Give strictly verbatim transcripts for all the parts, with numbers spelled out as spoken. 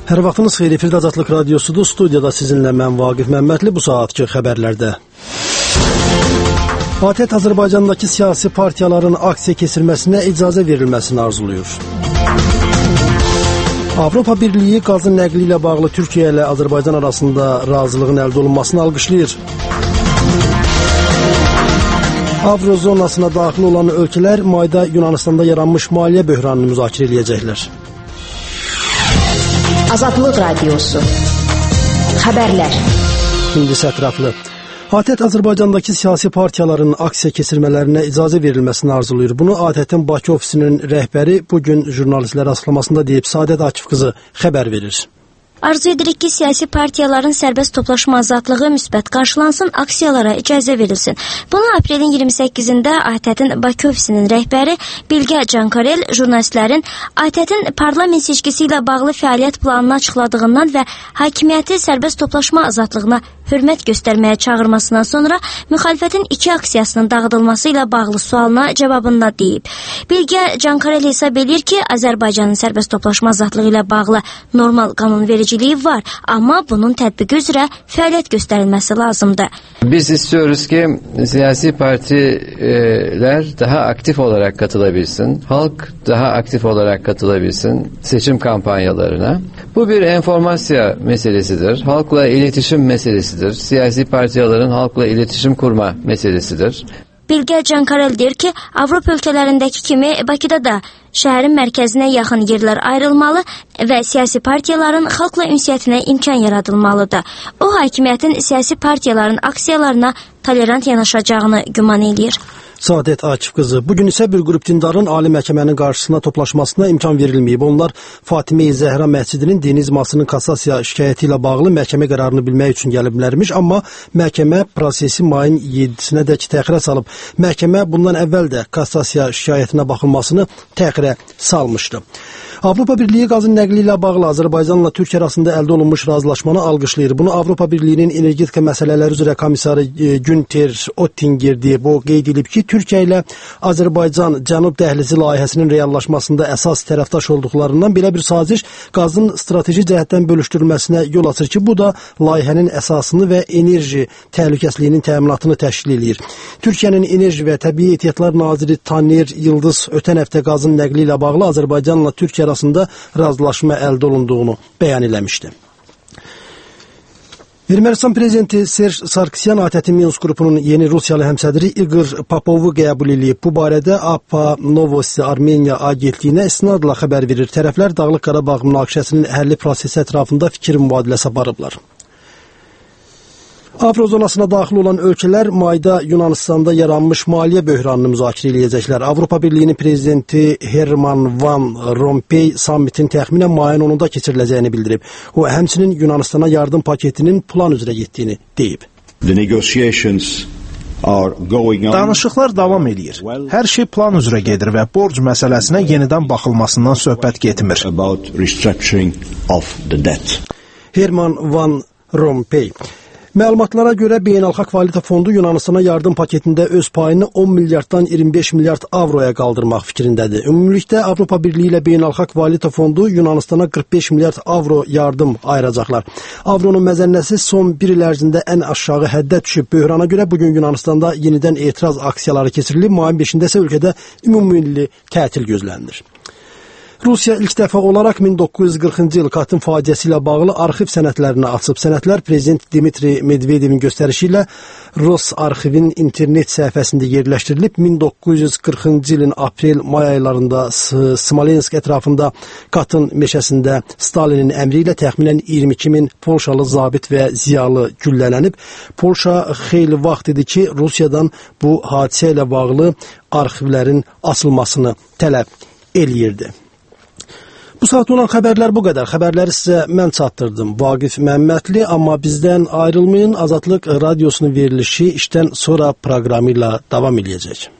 Hər vaxtınız xeyir, efirdə Azadlıq Radiosudur. Studiyada sizinlə mən Vaqif Məmmədli. Bu saatki xəbərlərdə. A T E T Azərbaycandakı siyasi partiyaların aksiya keçirməsinə icazə verilməsini arzuluyur. Avropa Birliyi qazın nəqli ilə bağlı Türkiyə ilə Azərbaycan arasında razılığın əldə olunmasını alqışlayır. Avrozonasına daxil olan ölkələr mayda Yunanistanda yaranmış maliyyə böhranını müzakirə edəcəklər. Azadlıq Radiosu. Xəbərlər. İndi ətraflı. A T E T Azərbaycandakı siyasi partiyaların aksiya keçirmələrinə icazə verilməsini arzuluyur. Bunu A T E T-in Bakı ofisinin rəhbəri bugün jurnalistlərə açıqlamasında deyib. Səadət Akif qızı xəbər verir. Arzu edirik ki, siyasi partiyaların sərbəst toplaşma azadlığı müsbət qarşılansın, aksiyalara icazə verilsin. Bunu aprelin iyirmi səkkizində A T E T-in Bakı ofisinin rəhbəri Bilgə Cankarel jurnalistlərin A T E T-in parlament seçkisi ilə bağlı fəaliyyət planını açıqladığından və hakimiyyəti sərbəst toplaşma azadlığına hörmət göstərməyə çağırmasından sonra müxalifətin iki aksiyasının dağıdılması ilə bağlı sualına cavabında deyib. Bilgə Cankarel hesab edir ki, Azərbaycanın sərbəst toplaşma azadlığı ilə bağlı normal qanunvericiliyi var, amma bunun tətbiqi üzrə fəaliyyət göstərilməsi lazımdır. Biz istiyoruz ki, siyasi partiler daha aktif olarak katılabilsin, halk daha aktif olarak katılabilsin seçim kampanyalarına. Bu bir enformasya meselesidir, halkla iletişim meselesidir. Siyasi partiyaların halkla iletişim kurma meselesidir. Bilgə Cankarel deyir ki, Avropa ölkələrindəki kimi Bakıda da şəhərin mərkəzinə yaxın yerlər ayrılmalı və siyasi partiyaların xalqla ünsiyyətinə imkan yaradılmalıdır. O, hakimiyyətin siyasi partiyaların aksiyalarına tolerant yanaşacağını güman edir. Səadət Akif qızı. Bugün isə bir qrup dindarın ali məhkəmənin qarşısına toplaşmasına imkan verilməyib. Onlar Fatimə-i Zəhra məscidinin dini icmasının kassasiya şikayəti ilə bağlı məhkəmə qərarını bilmək üçün gəliblərmiş, amma məhkəmə prosesi mayın yeddisinə dək təxirə salıb. Məhkəmə bundan əvvəl də kassasiya şikayətinə baxılmasını təxirə salmışdı. Avropa Birliyi qazın nəqli ilə bağlı Azərbaycanla Türkiyə arasında əldə olunmuş razılaşmanı alqışlayır. Bunu Avropa Birliyinin energetika məsələləri üzrə komissarı Günter Oettinger deyib. O qeyd edib ki, Türkiyə ilə Azərbaycan Cənub dəhlizi layihəsinin reallaşmasında əsas tərəfdaş olduqlarından belə bir saziş qazın strateji cəhətdən bölüşdürülməsinə yol açır ki, bu da layihənin əsasını və enerji təhlükəsizliyinin təminatını təşkil edir. Türkiyənin Enerji və Təbii Ehtiyatlar naziri Taner Yıldız ötən həftə qazın nəqli ilə bağlı Azərbaycanla Türkiyə arasında razılaşma əldə olunduğunu bəyan eləmişdi. Ermənistan prezidenti Serj Sarkisyan A T E T Minsk qrupunun yeni Rusiyalı həmsədri Igor Popovu qəbul edib. Bu barədə A P A Novosti Armeniya agentliyinə istinadla xəbər verir. Tərəflər Dağlıq Qarabağ münaqişəsinin həlli prosesi ətrafında fikir mübadiləsi aparıblar. Avrozonasına daxil olan ölkələr mayda Yunanistanda yaranmış maliyyə böhranını müzakirə edəcəklər. Avropa Birliyinin prezidenti Herman Van Rompuy sammitin təxminən mayın onunda keçiriləcəyini bildirib. O, həmçinin Yunanistana yardım paketinin plan üzrə getdiyini deyib. Danışıqlar davam edir. Hər şey plan üzrə gedir və borc məsələsinə yenidən baxılmasından söhbət getmir. Herman Van Rompuy. Məlumatlara görə Beynəlxalq Valyuta Fondu Yunanistana yardım paketində öz payını on milyarddan iyirmi beş milyard avroya qaldırmaq fikrindədir. Ümumilikdə Avropa Birliyi ilə Beynəlxalq Valyuta Fondu Yunanistana qırx beş milyard avro yardım ayıracaqlar. Avronun məzənnəsi son bir il ərzində ən aşağı həddə düşüb. Böhrana görə bugün Yunanistanda yenidən etiraz aksiyaları keçirilib. Mayın beşində isə ölkədə ümumilli tətil gözlənilir. Rusiya ilk dəfə olaraq min doqquz yüz qırxıncı il Katyn faciəsi ilə bağlı arxiv sənədlərini açıb. Sənədlər Prezident Dmitri Medvedevin göstərişi ilə Rus arxivin internet səhifəsində yerləşdirilib. min doqquz yüz qırxıncı ilin aprel-may aylarında Smolensk ətrafında Katyn meşəsində Stalinin əmri ilə təxminən iyirmi iki min Polşalı zabit və ziyalı güllələnib. Polşa xeyli vaxt idi ki, Rusiyadan bu hadisə ilə bağlı arxivlərin açılmasını tələb eləyirdi. Bu saat olan xəbərlər bu qədər. Xəbərləri sizə mən çatdırdım. Vaqif Məmmədli, amma bizdən ayrılmayın. Azadlıq Radiosunun verilişi işdən sonra proqramı ilə davam edəcək.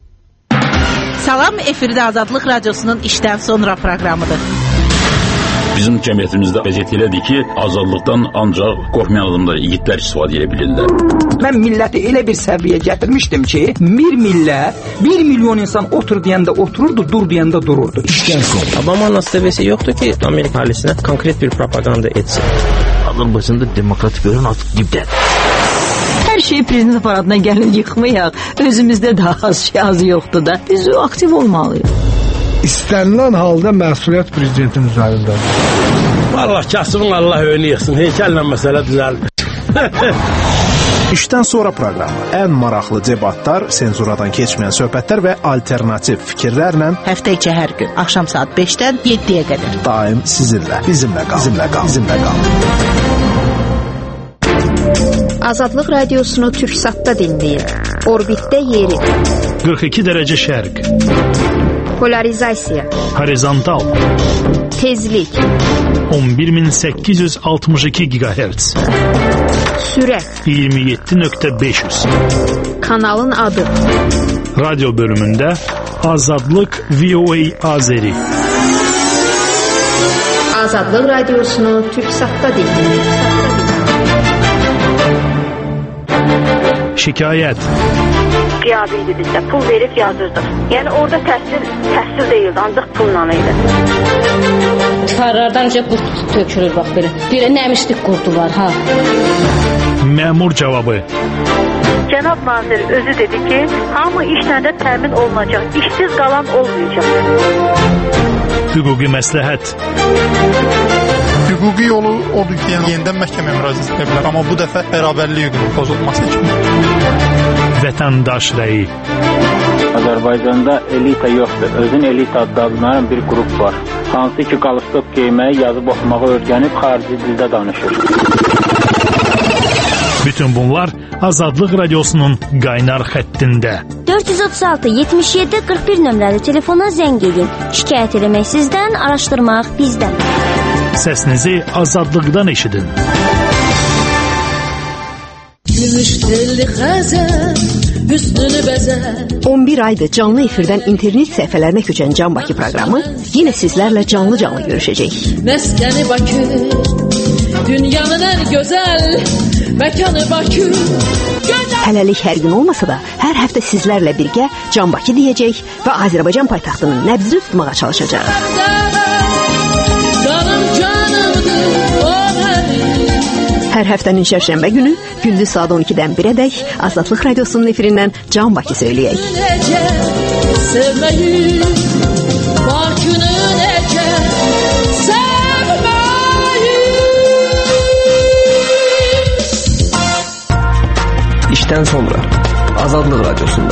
Salam, efirdə Azadlıq Radiosunun işdən sonra proqramıdır. Bizim cəmiyyətimizdə vəziyyət elədir ki, azadlıqdan ancaq qorxmayan adamlar, igidlər istifadə edə bilirlər. Mən milləti elə bir səviyyə gətirmişdim ki, bir millət, bir milyon insan otur deyəndə otururdu, dur deyəndə dururdu. Obama'nın seviyesi yoktu ki Amerika ailesine konkret bir propaganda etsin. Azərbaycanda demokratik görün artıq dibdədir. Hər şey prezident aparatına gəlin yıxmayaq. Özümüzdə daha az şey az yoxdur da. Biz aktiv olmalıyıq. İstənilən halda məsuliyyət prezidentin üzərindədir. Allah kasımın Allah önü yıxsın. Heykəllə məsələ düzəlmir. İşdən sonra proqramı ən maraqlı debatlar, senzuradan keçməyən söhbətlər və alternativ fikirlərlə həftə içi hər gün axşam saat beşdən yeddiyə qədər daim sizinlə, bizimlə qal, bizimlə qal, bizimlə qal. Azadlıq radiosunu Türksatda dinləyin. Orbitdə yeri. qırx iki dərəcə şərq. Polarizasiya. Horizontal. Tezlik. on bir min səkkiz yüz altmış iki gigahertz. Sürət. iyirmi yeddi nöqtə beş yüz. Kanalın adı. Radyo bölümündə Azadlıq V O A Azeri. Azadlıq radiosunu Türksatda dinləyin. Şikayət. Qiyabiydi bizdə, pul verib yazırdıq. Yəni orada təhsil, təhsil deyildi, ancaq pulla idi. Divarlardan önce qurt tökülür bax belə. Belə nəmişlik qurdu var ha. Məmur cavabı. Cənab nazir özü dedi ki, hamı işlə də təmin olunacaq, işsiz qalan olmayacaq. Hüquqi məsləhət. Hüquqi yolu odur ki, yəni yenidən məhkəməyə müraciət edə bilər, amma bu dəfə bərabərlik hüququnun pozulması üçün. Vətəndaş rəyi. Azərbaycanda elita yoxdur. Özün elita adlanan bir qrup var. Hansı ki, qalstok geyməyi, yazıb oxumağı öyrənib xarici dildə danışır. Bütün bunlar Azadlıq radiosunun qaynar xəttində. dörd yüz otuz altı yetmiş yeddi qırx bir nömrəli telefona zəng edin. Şikayət eləmək sizdən, araşdırmaq bizdən. Səsinizi azadlıqdan eşidin. Gümüş telli xəzər, hüsnünü bəzər. on bir aydır canlı efirdən internet səhifələrinə köçən Can Bakı proqramı yenə sizlərlə canlı-canlı görüşəcək. Məskəni Bakı, dünyanın ən gözəl məkanı Bakı. Hələlik hər gün olmasa da, hər həftə sizlərlə birgə Can Bakı deyəcək və Azərbaycan paytaxtının nəbzini tutmağa çalışacaq. Canım canımdır, o mənim. Hər həftənin şərşənbə günü gündüz saat on ikidən birədək Azadlıq radiosunun efirindən Can Bakı söyləyək. Necə sevməyi, Bakını necə sevməyi. İşdən sonra Azadlıq radiosunda.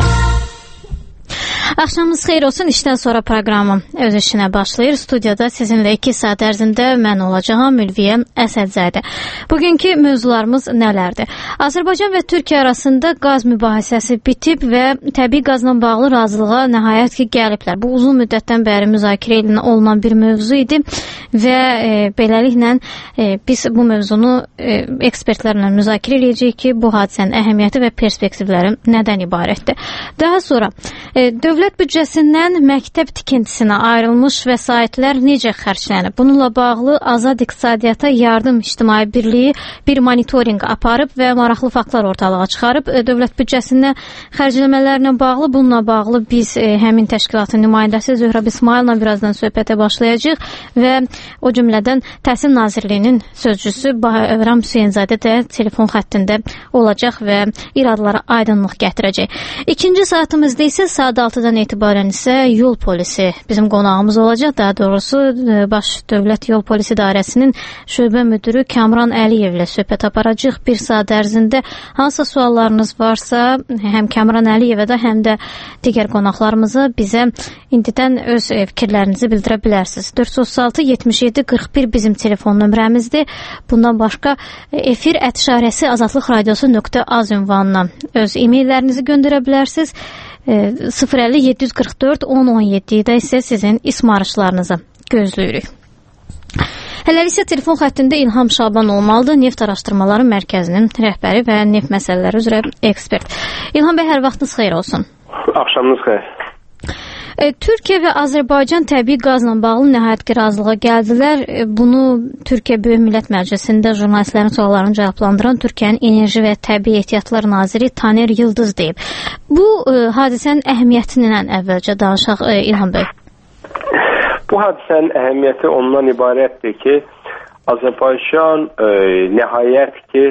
Axşamınız xeyir olsun. İşdən sonra proqramı öz işinə başlayır. Studiyada sizinlə iki saat ərzində mən olacağam, Ülviyə Əsədzadə. Bugünkü mövzularımız nələrdir? Azərbaycan və Türkiyə arasında qaz mübahisəsi bitib və təbii qazla bağlı razılığa nəhayət ki gəliblər. Bu uzun müddətdən bəri müzakirə olunan bir mövzu idi və e, beləliklə e, biz bu mövzunu e, ekspertlərlə müzakirə edəcəyik ki, bu hadisənin əhəmiyyəti və perspektivləri nədən ibarətdir. Daha sonra e, dövlət büdcəsindən məktəb tikintisinə ayrılmış vəsaitlər necə xərclənib? Bununla bağlı Azad İqtisadiyyata Yardım İctimai Birliyi bir monitorinq aparıb və maraqlı faktlar ortalığa çıxarıb. Dövlət büdcəsində xərcləmələrlə bağlı, bununla bağlı biz e, həmin təşkilatın nümayəndəsi Zöhrəb İsmayıl'la birazdan söhbətə başlayacağıq və o cümlədən Təhsil Nazirliyinin sözcüsü Bayram Hüseynzadə də telefon xəttində olacaq və iradlara aydınlıq gətirəcək. İkinci saatımızda isə saat altıdan etibarən isə yol polisi bizim qonağımız olacaq. Daha doğrusu Baş Dövlət Yol Polisi İdarəsinin şöbə müdürü Kamran Əliyevlə söhbət aparacaq. Bir saat ərzində hansı suallarınız varsa həm Kamran Əliyevə də həm də digər qonaqlarımıza bizə indidən öz fikirlərinizi bildirə bilərsiniz. dörd yüz otuz altı yetmiş yeddi qırx bir bizim telefon nömrəmizdir. Bundan başqa efir ətişarəsi azadlıq radiosu nöqtə az ünvanına öz e-maillərinizi göndərə bilərsiniz. sıfır əlli yeddi yüz qırx dörd on on yeddidə isə sizin ismarışlarınızı gözləyirik. Hələlik isə telefon xəttində İlham Şaban olmalıdır, Neft Araşdırmaları Mərkəzinin rəhbəri və neft məsələləri üzrə ekspert. İlham bəy, hər vaxtınız xeyir olsun. Axşamınız xeyir. E, Türkiyə və Azərbaycan təbii qazla bağlı nəhayət ki, razılığa gəldilər. E, bunu Türkiyə Böyük Millət Məclisində jurnalistlərin suallarını cavablandıran Türkiyənin Enerji və Təbii Ehtiyatlar naziri Taner Yıldız deyib. Bu e, hadisənin əhəmiyyətindən əvvəlcə danışaq e, İlham bəy. Bu hadisənin əhəmiyyəti ondan ibarətdir ki, Azərbaycan e, nəhayət ki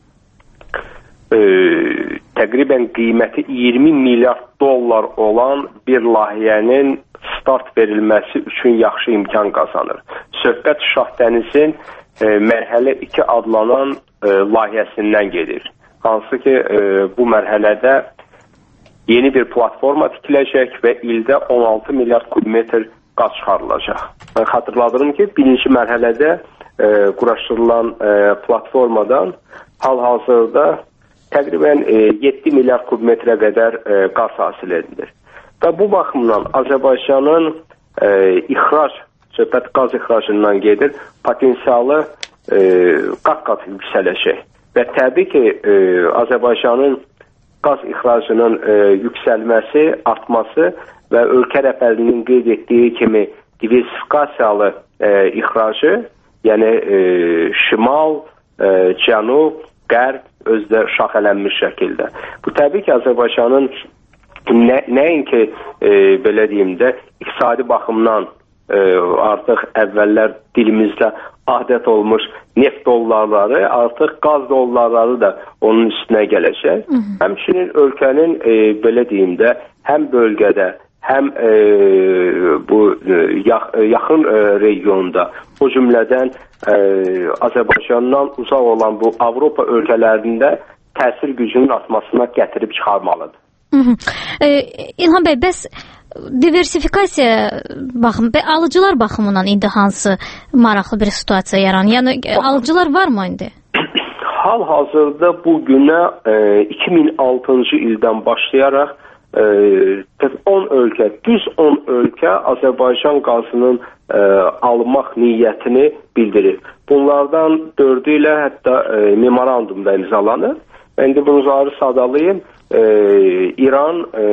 e, təqribən qiyməti iyirmi milyard dollar olan bir layihənin start verilməsi üçün yaxşı imkan qazanır. Söhbət Şahdənizin e, mərhələ iki adlanan e, layihəsindən gedir. Hansı ki e, bu mərhələdə yeni bir platforma tikiləcək və ildə on altı milyard kubmetr qaz çıxarılacaq. Ben xatırladım ki, birinci mərhələdə e, quraşdırılan e, platformadan hal-hazırda təqribən e, yeddi milyard kubmetrə qədər e, qaz hasil edilir. Və bu baxımdan Azərbaycanın e, ixrac, söhbət qaz ixracından gedir, potensialı e, qat-qat yüksələcək. Və təbii ki, e, Azərbaycanın qaz ixracının e, yüksəlməsi, artması və ölkə rəhbərliyinin qeyd etdiyi kimi diversifikasiyalı e, ixracı, yəni e, şimal, e, cənub, qərb özdə şaxələnmiş şəkildə. Bu təbii ki, Azərbaycanın nə, nəinki e, belə deyim də iqtisadi baxımdan e, artıq əvvəllər dilimizdə adət olmuş neft dollarları, artıq qaz dollarları da onun üstünə gələcək. Hı -hı. Həmçinin ölkənin e, belə deyim də həm bölgədə, həm e, bu e, yax, e, yaxın e, regionda, o cümlədən e, Azərbaycandan uzaq olan bu Avropa ölkələrində təsir gücünün artmasına gətirib çıxarmalıdır. Hı -hı. E, İlham bəy, bəs diversifikasiya baxım, alıcılar baxımından indi hansı maraqlı bir situasiya yaranır? Yəni alıcılar varmı indi? Hal-hazırda bu günə e, iki min altıncı ildən başlayaraq on ölkə, düz on ölkə Azərbaycan qazının e, almaq niyyətini bildirir. Bunlardan dördü ilə hətta e, memorandumda imzalanır. Ben de bunları sadalayayım. E, İran, e,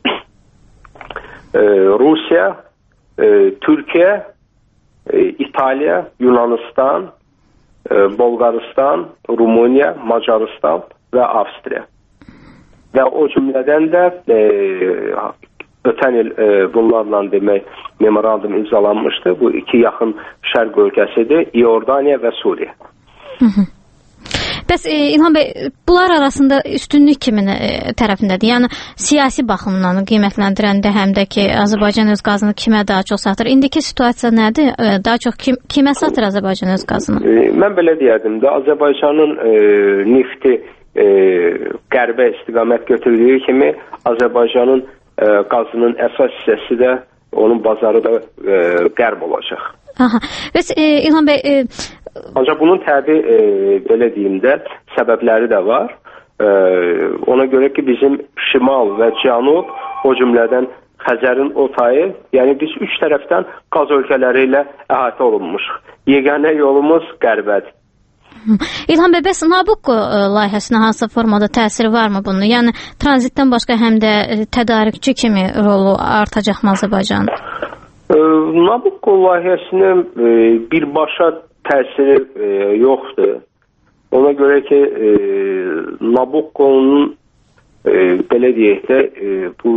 e, Rusya, e, Türkiye, e, İtalya, Yunanistan, e, Bolgaristan, Rumıniya, Macaristan və Avstriya. Və o cümlədən də e, ötən il e, bunlarla demək memorandum imzalanmışdı. Bu iki yaxın şərq ölkəsidir, İordaniya və Suriya. Hı -hı. Bəs e, İlham bəy, bunlar arasında üstünlük kimin e, tərəfindədir? Yəni siyasi baxımdan qiymətləndirəndə həm də ki Azərbaycan öz qazını kimə daha çox satır? İndiki situasiya nədir? E, daha çox kim, kimə satır Azərbaycan öz qazını? E, mən belə deyərdim də Azərbaycanın e, nefti e, qərbə istiqamət götürdüyü kimi Azərbaycanın e, qazının əsas hissəsi də onun bazarı da e, qərb olacaq. Aha. Bəs e, İlham bəy, e, ancaq bunun təbii e, belə deyim də səbəbləri də var. E, ona görə ki bizim şimal və cənub, o cümlədən Xəzərin o tayı, yəni biz üç tərəfdən qaz ölkələri ilə əhatə olunmuşuq. Yeganə yolumuz qərbədir. İlham bəy, bəs Nabucco layihəsinə hansı formada təsiri varmı bunun? Yəni tranzitdən başqa həm də tədarükçü kimi rolu artacaqmı Azərbaycan? E, Nabucco layihəsinin e, birbaşa təsiri e, yoxdur. Ona görə ki e, Nabucco'nun e, belə deyək də e, bu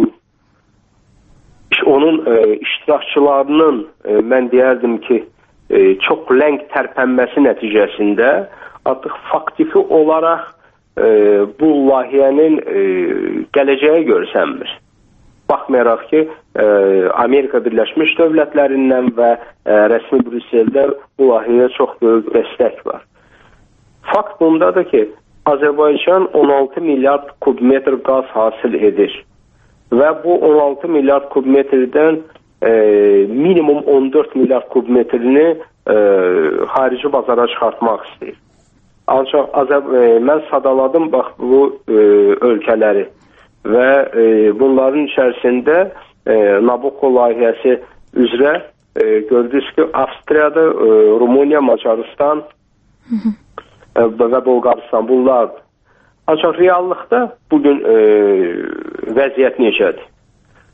onun e, iştirakçılarının e, mən deyərdim ki e, çox ləng tərpənməsi nəticəsində artıq faktifi olaraq e, bu layihənin e, gələcəyi görsənmir. Baxmayaraq ki, e, Amerika Birləşmiş Dövlətlərindən və e, rəsmi Brüsseldə bu layihəyə çox böyük dəstək var. Fakt bundadır ki, Azərbaycan on altı milyard kubmetr qaz hasil edir. Və bu on altı milyard kubmetrdən e, minimum on dörd milyard kubmetrini e, xarici bazara çıxartmaq istəyir. Ancaq e, mən sadaladım bax bu e, ölkələri. Və e, bunların içərisində e, Nabucco layihəsi üzrə e, gördünüz ki Avstriyada, e, Rumıniya, Macaristan e, və Bolgaristan bunlardır. Ancaq reallıqda bugün e, vəziyyət necədir?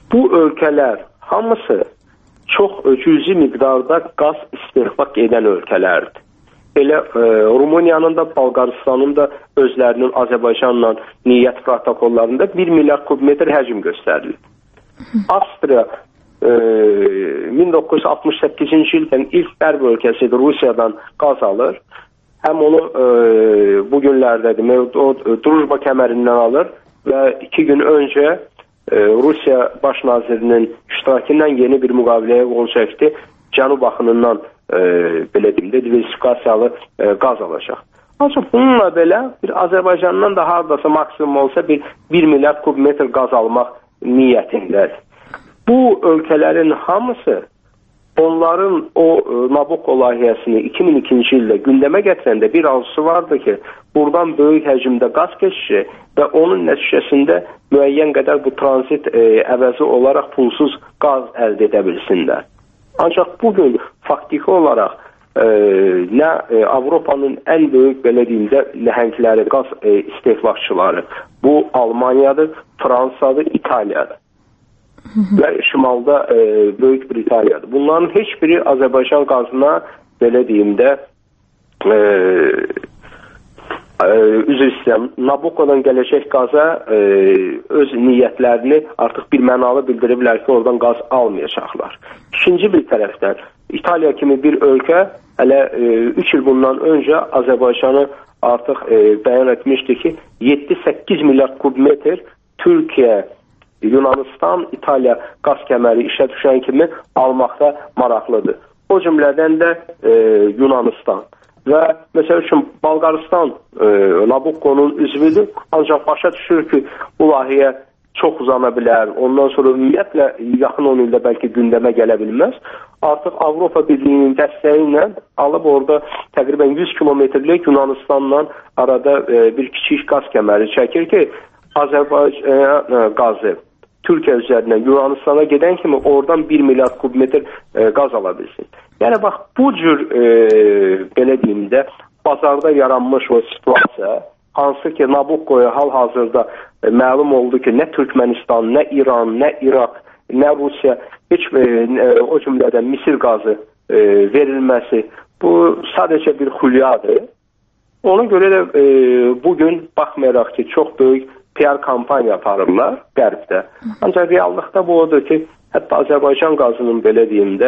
bu ölkələr hamısı çox cüzi miqdarda qaz istehsal edən ölkələrdir. Elə e, Rumıniyanın da, Bolqaristanın da özlərinin Azərbaycanla niyyət protokollarında bir milyard kubmetr həcm göstərilir. Avstriya e, min doqquz yüz altmış səkkizinci ildən ilk qərb ölkəsidir, Rusiyadan qaz alır. Həm onu e, bu günlərdədir, o Drujba kəmərindən alır və iki gün öncə e, Rusiya baş nazirinin iştirakı ilə yeni bir müqaviləyə qol çəkdi. Cənub axınından e, belə deyim də diversifikasiyalı e, qaz alacaq. Ancaq bununla belə bir Azərbaycandan da hardasa maksimum olsa bir bir milyard kubmetr qaz almaq niyyətindədir. Bu ölkələrin hamısı onların o e, Nabucco layihəsini iki min ikinci ildə gündəmə gətirəndə bir arzusu vardı ki, buradan böyük həcmdə qaz keçişi və onun nəticəsində müəyyən qədər bu tranzit e, əvəzi olaraq pulsuz qaz əldə edə bilsinlər. Ancaq bugün faktiki olaraq e, nə e, Avropanın ən böyük belə deyim də nəhəngləri, qaz e, istehlakçıları bu Almaniyadır, Fransadır, İtaliyadır. Və şimalda e, Böyük Britaniyadır. Bunların heç biri Azərbaycan qazına belə deyim də e, e, üzr istəyirəm, Nabucco'dan gələcək qaza e, öz niyyətlərini artıq bir mənalı bildiriblər ki, oradan qaz almayacaqlar. İkinci bir tərəfdən İtaliya kimi bir ölkə hələ üç il bundan öncə Azərbaycanı artıq e, bəyan etmişdi ki, yeddi səkkiz milyard kubmetr Türkiyə, Yunanistan, İtaliya qaz kəməri işə düşən kimi almaqda maraqlıdır. O cümlədən də e, Yunanistan və məsəl üçün Bolqaristan e, Nabucco'nun üzvüdür, ancaq başa düşür ki, bu layihə çox uzana bilər, ondan sonra ümumiyyətlə yaxın on ildə bəlkə gündəmə gələ bilməz. Artıq Avropa Birliyinin dəstəyi ilə alıb orada təqribən yüz kilometrlik Yunanistanla arada e, bir kiçik qaz kəməri çəkir ki, Azərbaycan e, qazı Türkiyə üzərindən Yunanistana gedən kimi oradan bir milyard kubmetr e, qaz ala bilsin. Yəni bax, bu cür e, belə deyim də bazarda yaranmış o situasiya, hansı ki Nabucco'ya hal-hazırda e, məlum oldu ki, nə Türkmənistan, nə İran, nə İraq, nə Rusiya, heç e, o cümlədən Misir qazı e, verilməsi, bu sadəcə bir xülyadır. Ona görə də e, bugün baxmayaraq ki, çox böyük P R kampaniya aparırlar qərbdə. Ancaq reallıqda bu odur ki, hətta Azərbaycan qazının belə deyim də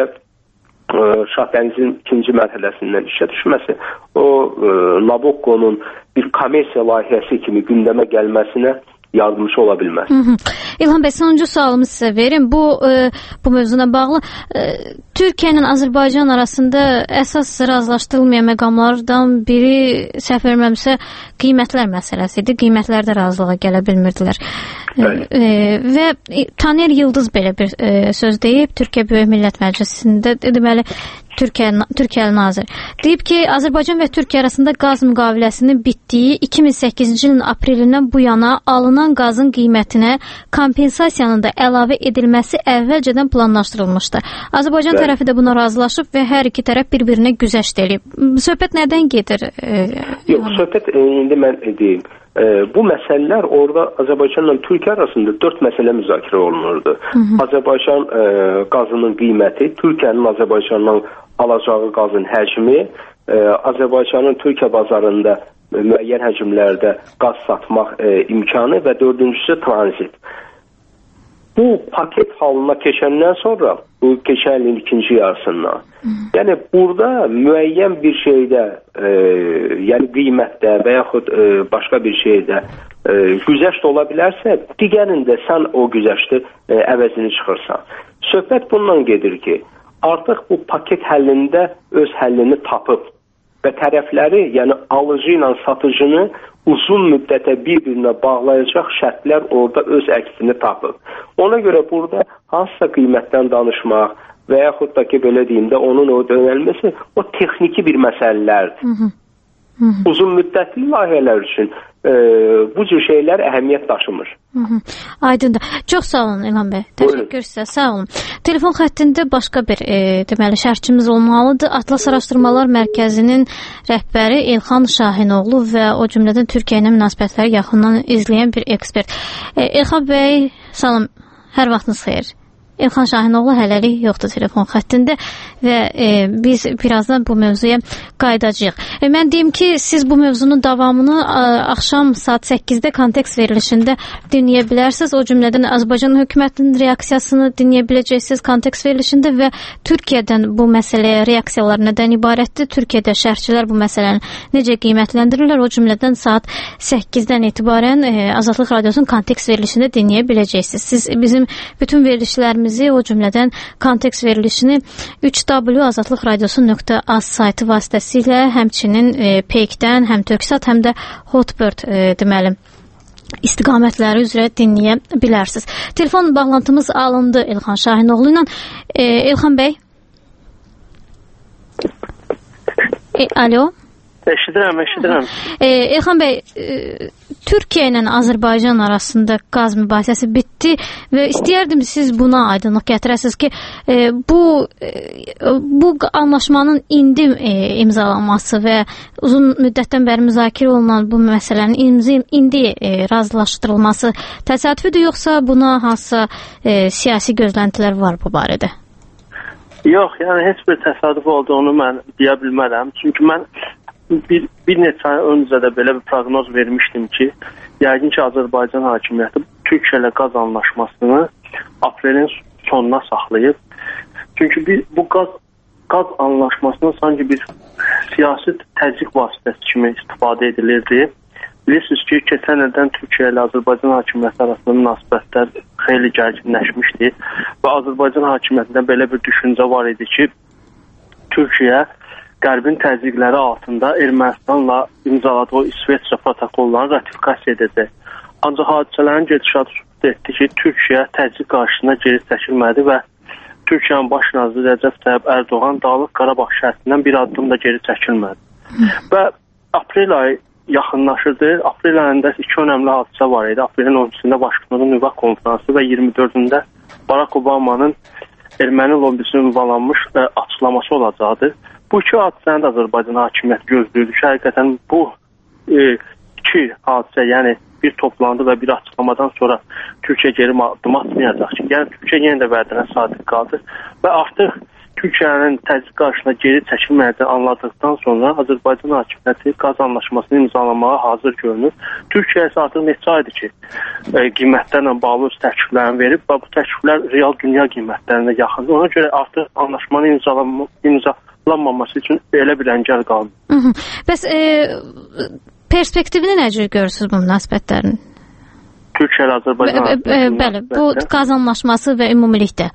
Şahdənizin ikinci mərhələsindən işə düşməsi o e, Nabucco'nun bir kommersiya layihəsi kimi gündəmə gəlməsinə yardımcı ola bilməz. Hı -hı. İlham bəy, sonuncu sualımı sizə verim. Bu e, bu mövzuna bağlı e, Türkiyə ilə Azərbaycan arasında əsas razılaşdırılmayan məqamlardan biri, səhv verməmsə, qiymətlər məsələsidir. Qiymətlərdə razılığa gələ bilmirdilər. E, və Taner Yıldız belə bir e, söz deyib, Türkiyə Böyük Millət Məclisində, deməli, Türkiyə, Türkiyə nazir. Deyib ki, Azərbaycan və Türkiyə arasında qaz müqaviləsinin bitdiyi iki min səkkizinci ilin aprelindən bu yana alınan qazın qiymətinə kompensasiyanın da əlavə edilməsi əvvəlcədən planlaşdırılmışdı. Azərbaycan Bəli. tərəfi də buna razılaşıb və hər iki tərəf bir-birinə güzəşt edib. Söhbət nədən gedir? E, Yox, söhbət e, indi mən deyim. E, bu məsələlər orada Azərbaycanla Türkiyə arasında dörd məsələ müzakirə olunurdu. Hı -hı. Azərbaycan e, qazının qiyməti, Türkiyənin Azərbaycandan alacağı qazın həcmi, e, Azərbaycanın Türkiyə bazarında e, müəyyən həcmlərdə qaz satmaq e, imkanı və dördüncüsü tranzit. Bu paket halına keçəndən sonra, bu keçən ilin ikinci yarısından, yəni burada müəyyən bir şeydə, e, yəni qiymətdə və yaxud e, başqa bir şeydə e, güzəşt ola bilərsə, digərində sən o güzəşti e, əvəzini çıxırsan. Söhbət bundan gedir ki, artıq bu paket həllində öz həllini tapıb və tərəfləri, yəni alıcı ilə satıcını uzun müddətə bir-birinə bağlayacaq şərtlər orada öz əksini tapıb. Ona görə burada hansısa qiymətdən danışmaq və yaxud da ki, belə deyim də, onun o dönəlməsi o texniki bir məsələlərdir. Hı -hı. Hı -hı. Uzun müddətli layihələr üçün e, bu cür şeylər əhəmiyyət daşımır. Hı -hı. Aydındır. Çox sağ olun İlham bəy. Təşəkkür sizə. Sağ olun. Telefon xəttində başqa bir e, deməli şərhçimiz olmalıdır. Atlas Araşdırmalar Mərkəzinin rəhbəri İlxan Şahinoğlu və o cümlədən Türkiyə ilə münasibətləri yaxından izləyən bir ekspert. E, İlxan bəy, salam. Hər vaxtınız xeyir. Elxan Şahinoğlu hələlik yoxdur telefon xəttində və e, biz birazdan bu mövzuya qayıdacağıq. E, mən deyim ki, siz bu mövzunun davamını a, axşam saat səkkizdə kontekst verilişində dinləyə bilərsiniz. O cümlədən Azərbaycan hökumətinin reaksiyasını dinləyə biləcəksiniz kontekst verilişində və Türkiyədən bu məsələyə reaksiyalar nədən ibarətdir? Türkiyədə şərhçilər bu məsələni necə qiymətləndirirlər? O cümlədən saat səkkizdən etibarən e, Azadlıq Radiosunun kontekst verilişində dinləyə biləcəksiniz. Siz bizim bütün verilişlərimiz o cümlədən kontekst verilişini üç w azadlıq radiosu nöqtə az saytı vasitəsilə həmçinin e, Peykdən, həm Türksat, həm də Hotbird e, deməli istiqamətləri üzrə dinləyə bilərsiniz. Telefon bağlantımız alındı Elxan Şahinoğlu ilə. E, Elxan bəy. E, alo. Eşidirəm, eşidirəm. E, Elxan bəy, e, Türkiyə ilə Azərbaycan arasında qaz mübahisəsi bitdi və istəyərdim siz buna aydınlıq gətirəsiniz ki, e, bu e, bu anlaşmanın indi e, imzalanması və uzun müddətdən bəri müzakirə olunan bu məsələnin indi, indi e, razılaşdırılması təsadüfüdür, yoxsa buna hansısa e, siyasi gözləntilər var bu barədə? Yox, yəni heç bir təsadüf olduğunu mən deyə bilmərəm. Çünki mən Bir, bir neçə ay öncə də belə bir proqnoz vermişdim ki, yəqin ki, Azərbaycan hakimiyyəti Türkiyə ilə qaz anlaşmasını aprelin sonuna saxlayıb. Çünki bir, bu qaz, qaz anlaşmasının sanki bir siyasi təzyiq vasitəsi kimi istifadə edilirdi. Bilirsiniz ki, keçən ildən Türkiyə ilə Azərbaycan hakimiyyəti arasında münasibətlər xeyli gərginləşmişdi və Azərbaycan hakimiyyətində belə bir düşüncə var idi ki, Türkiyə Qərbin təzyiqləri altında Ermənistanla imzaladığı İsveçrə protokollarını ratifikasiya edəcək. Ancaq hadisələrin gedişatı sübut etdi ki, Türkiyə təzyiq qarşısında geri çəkilmədi və Türkiyənin baş naziri Rəcəb Tayyib Ərdoğan Dağlıq Qarabağ şərtindən bir addım da geri çəkilmədi. Və aprel ayı yaxınlaşırdı. Aprel ayında iki önəmli hadisə var idi. Aprelin on ikisində Vaşinqtonun nüvə konfransı və iyirmi dördündə Barack Obama'nın erməni lobbisi ünvanlanmış ə, açıqlaması olacaqdı. Bu iki hadisəni də Azərbaycan hakimiyyəti gözləyirdi ki, həqiqətən bu e, iki hadisə, yəni bir toplandı və bir açıqlamadan sonra Türkiyə geri addım atmayacaq ki, yəni Türkiyə yenə də vədinə sadiq qaldı və artıq Türkiyənin təzyiq qarşısında geri çəkilməyəcəyi anladıqdan sonra Azərbaycan hakimiyyəti qaz anlaşmasını imzalamağa hazır görünür. Türkiyə isə artıq neçə aydır ki, e, qiymətlərlə bağlı öz təkliflərini verib və bu təkliflər real dünya qiymətlərinə yaxındır. Ona görə artıq anlaşmanın imzalanma, imza lanmaması üçün elə bir əngəl qalmır. Bəs e, perspektivini necə görürsünüz bu münasibətlərin? Türkiyə ilə Azərbaycan arasında bəli, bu qaz anlaşması və ümumilikdə.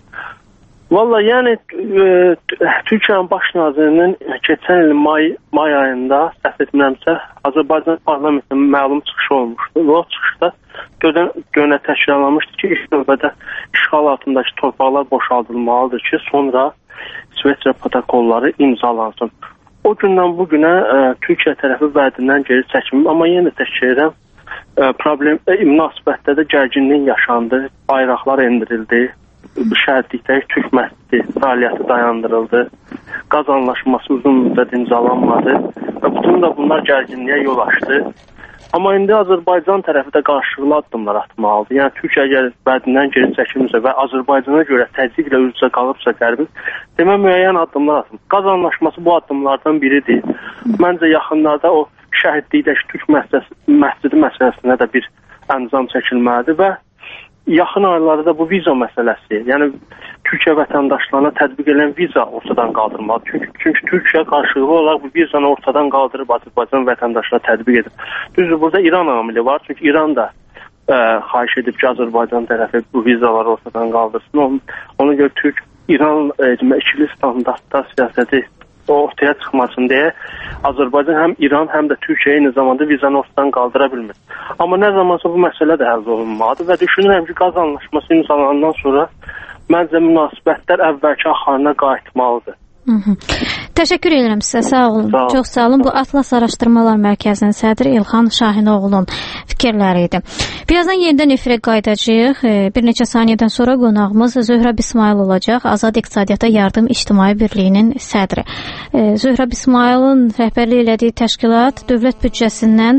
Valla, yəni e, Türkiyənin baş nazirinin keçən il may, may ayında səhv etmirəmsə Azərbaycan parlamentinin məlum çıxışı olmuşdu və o çıxışda gönə təşkillanmışdı ki, ilk növbədə işğal altındakı torpaqlar boşaldılmalıdır ki, sonra İsveçrə protokolları imzalansın. O gündən bu günə e, Türkiyə tərəfi vədindən geri çəkilmir, amma yenə təkrar e, problem e, münasibətdə də gərginlik yaşandı, bayraqlar endirildi, şəhərlikdəki Türk məscidi fəaliyyəti dayandırıldı, qaz anlaşması uzun müddət imzalanmadı və bütün də bunlar gərginliyə yol açdı. Amma indi Azərbaycan tərəfi də qarşılıqlı addımlar atmalıdır. Yəni Türkiyə əgər vədindən geri çəkilmirsə və Azərbaycana görə təzyiqlə üz-üzə qalıbsa Qərbin, demə müəyyən addımlar atın. Qaz anlaşması bu addımlardan biridir. Məncə yaxınlarda o şəhidlikdəki Türk məscidi məsələsinə də bir əncam çəkilməlidir və yaxın aylarda bu viza məsələsi, yəni Türkiyə vətəndaşlarına tətbiq edən viza ortadan qaldırmalıdır. Çünki, çünki Türkiyə qarşılıqlı olaraq bu vizanı ortadan qaldırıb Azərbaycan vətəndaşlarına tətbiq edir. Düzdür, burada İran amili var. Çünki İran da ə, xahiş edib ki, Azərbaycan tərəfi bu vizaları ortadan qaldırsın. Onun, ona görə Türk, İran ə, ikili standartlar siyasəti ortaya çıxmasın deyə Azərbaycan həm İran, həm də Türkiyə eyni zamanda vizanı ortadan qaldıra bilmir. Amma nə zamansa bu məsələ də həll olunmalıdır və düşünürəm ki, qaz anlaşması imzalanandan sonra məncə münasibətlər əvvəlki axarına qayıtmalıdır. Hı -hı. Təşəkkür edirəm sizə, sağ olun. Sağ olun. Çox sağ olun. Bu Atlas Araşdırmalar Mərkəzinin sədri İlxan Şahinoğlu'nun fikirləri idi. Birazdan yenidən efirə qayıdacağıq. Bir neçə saniyədən sonra qonağımız Zöhrəb İsmail olacaq. Azad İqtisadiyyata Yardım İctimai Birliyinin sədri. Zöhrəb İsmailin rəhbərlik elədiyi təşkilat dövlət büdcəsindən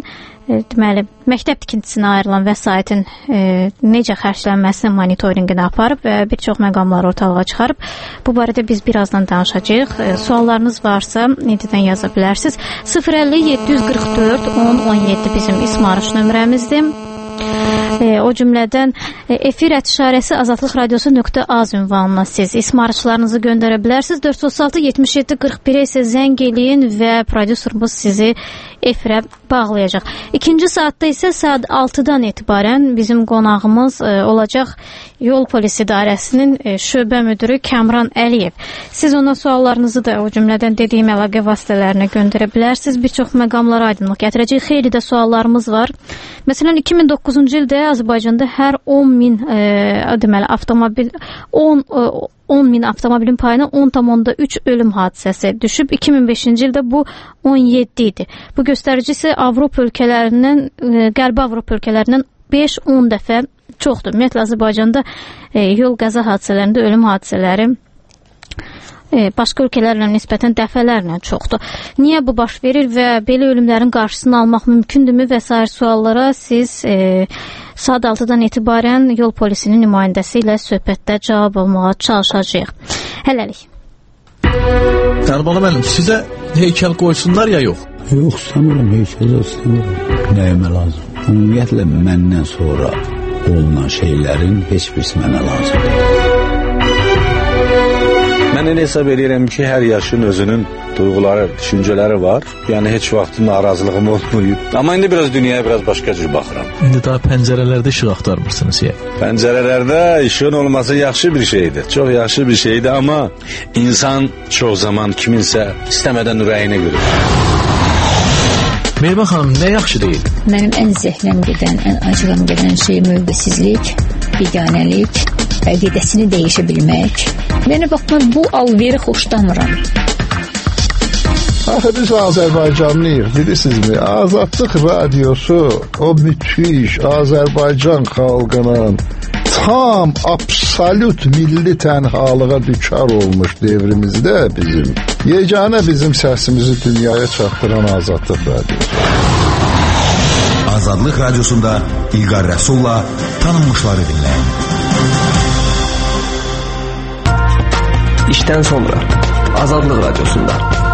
deməli, məktəb tikintisinə ayrılan vəsaitin e, necə xərclənməsinin monitorinqini aparıb və bir çox məqamları ortalığa çıxarıb. Bu barədə biz birazdan danışacağıq. E, suallarınız varsa indidən yaza bilərsiniz. sıfır əlli yeddi yüz qırx dörd on on yeddi bizim İsmarış nömrəmizdir. E, o cümlədən e, efir ətişarəsi azadlıq radiosu nöqtə az ünvanına siz ismarışlarınızı göndərə bilərsiniz. dörd yüz otuz altı yetmiş yeddi qırx birə isə zəng eləyin və prodüserimiz sizi efirə bağlayacaq. İkinci saatda isə saat altıdan etibarən bizim qonağımız e, olacaq Yol Polis İdarəsinin e, şöbə müdürü Kamran Əliyev. Siz ona suallarınızı da o cümlədən dediyim əlaqə vasitələrinə göndərə bilərsiniz. Bir çox məqamlara aydınlıq gətirəcək. Xeyli də suallarımız var. Məsələn, iki min doqquzuncu ildə Azərbaycanda hər on min e, deməli avtomobil on on min avtomobilin payına on tam onda üç ölüm hadisəsi düşüb. iki min beşinci ildə bu on yeddi idi. Bu göstərici isə Avropa ölkələrindən, e, Qərbi Avropa ölkələrindən beş on dəfə çoxdur. Ümumiyyətlə Azərbaycanda e, yol qəza hadisələrində ölüm hadisələri e, başqa ölkələrlə nisbətən dəfələrlə çoxdur. Niyə bu baş verir və belə ölümlərin qarşısını almaq mümkündürmü və sair suallara siz e, saat altıdan etibarən Yol Polisinin nümayəndəsi ilə söhbətdə cavab almağa çalışacağıq. Hələlik. Dərmanı müəllim, sizə heykəl qoysunlar ya yox? Yox, istəmirəm, heykəl istəmirəm. Nəyimə lazım? Ümumiyyətlə, məndən sonra olunan şeylərin heç birisi mənə lazımdır. Mən elə hesab edirəm ki, hər yaşın özünün duyğuları, düşüncələri var. Yəni, heç vaxt narazılığım olmayıb. Amma indi biraz dünyaya biraz başqa cür baxıram. İndi daha pəncərələrdə işıq axtarmırsınız ya? Pəncərələrdə işığın olması yaxşı bir şeydir. Çox yaxşı bir şeydir, amma insan çox zaman kiminsə istəmədən ürəyinə görür. Meyvə xanım, nə yaxşı deyil? Mənim ən zəhləm gedən, ən acıqam gedən şey mövqesizlik, biganəlik, əqidəsini dəyişə bilmək. Mənə baxma, bu alveri xoşlamıram. Axı biz Azərbaycanlıyıq, bilirsinizmi? Azadlıq radiosu o müthiş Azərbaycan xalqının tam, absolut milli tənhalığa düçar olmuş devrimizdə bizim, yeganə bizim səsimizi dünyaya çatdıran Azadlıq radiosu. Azadlıq radiosunda İlqar Rəsulla tanınmışları dinləyin. İşdən sonra Azadlıq radiosunda.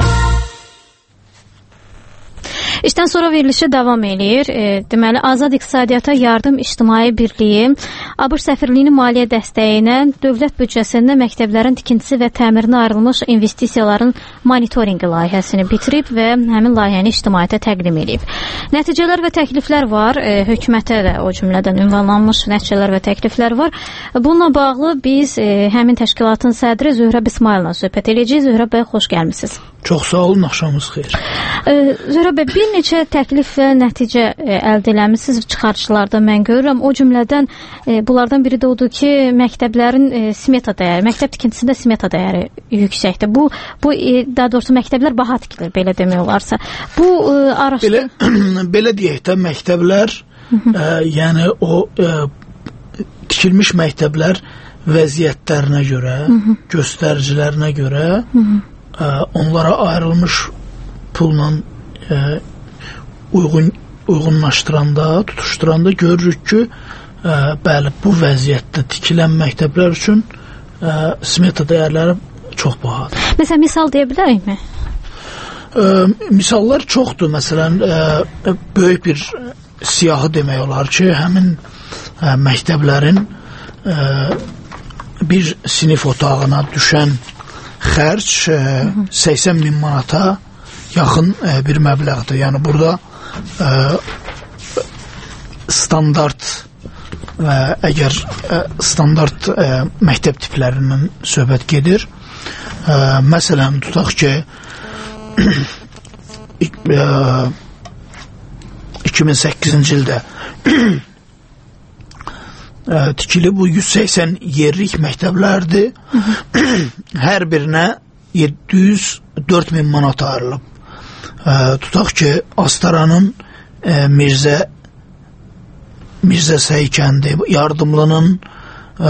İşdən sonra verilişi davam eləyir. E, deməli, Azad İqtisadiyyata Yardım İctimai Birliyi ABŞ səfirliyinin maliyyə dəstəyinə dövlət büdcəsində məktəblərin tikintisi və təmirinə ayrılmış investisiyaların monitorinqi layihəsini bitirib və həmin layihəni ictimaiyyətə təqdim edib. Nəticələr və təkliflər var. E, hökumətə də o cümlədən ünvanlanmış nəticələr və təkliflər var. Bununla bağlı biz e, həmin təşkilatın sədri Zöhrəb İsmayıl'la söhbət edəcəyik. Zöhrəb bəy, xoş gəlmisiniz. Çox sağ olun, axşamınız xeyir. E, Zöhrəb bəy, bir neçə təklif və nəticə e, əldə eləmişsiniz çıxarışlarda mən görürəm. O cümlədən e, bunlardan biri də odur ki, məktəblərin e, smeta dəyəri, məktəb tikintisində smeta dəyəri yüksəkdir. Bu, bu e, daha doğrusu məktəblər baha tikilir, belə demək olarsa. Bu e, araşdır... Belə, belə deyək də, məktəblər, e, yəni o e, tikilmiş məktəblər vəziyyətlərinə görə, Hı -hı. göstəricilərinə görə Hı -hı. E, onlara ayrılmış pulla e, uyğun uyğunlaşdıranda, tutuşduranda görürük ki, e, bəli, bu vəziyyətdə tikilən məktəblər üçün e, smeta dəyərləri çox bahadır. Məsələn, misal deyə bilərikmi? E, misallar çoxdur. Məsələn, e, böyük bir siyahı demək olar ki, həmin e, məktəblərin e, bir sinif otağına düşən xərc e, səksən min manata yaxın e, bir məbləğdir. Yəni burada e, standart və əgər e, standart e, məktəb tiplərindən söhbət gedir. E, məsələn, tutaq ki e, iki min səkkizinci ildə e, tikili bu yüz səksən yerlik məktəblərdir. Hər birinə yeddi yüz dörd min manat ayrılıb. E, tutaq ki, Astaranın e, Mirzə Mirzə Səy kəndi, Yardımlının e,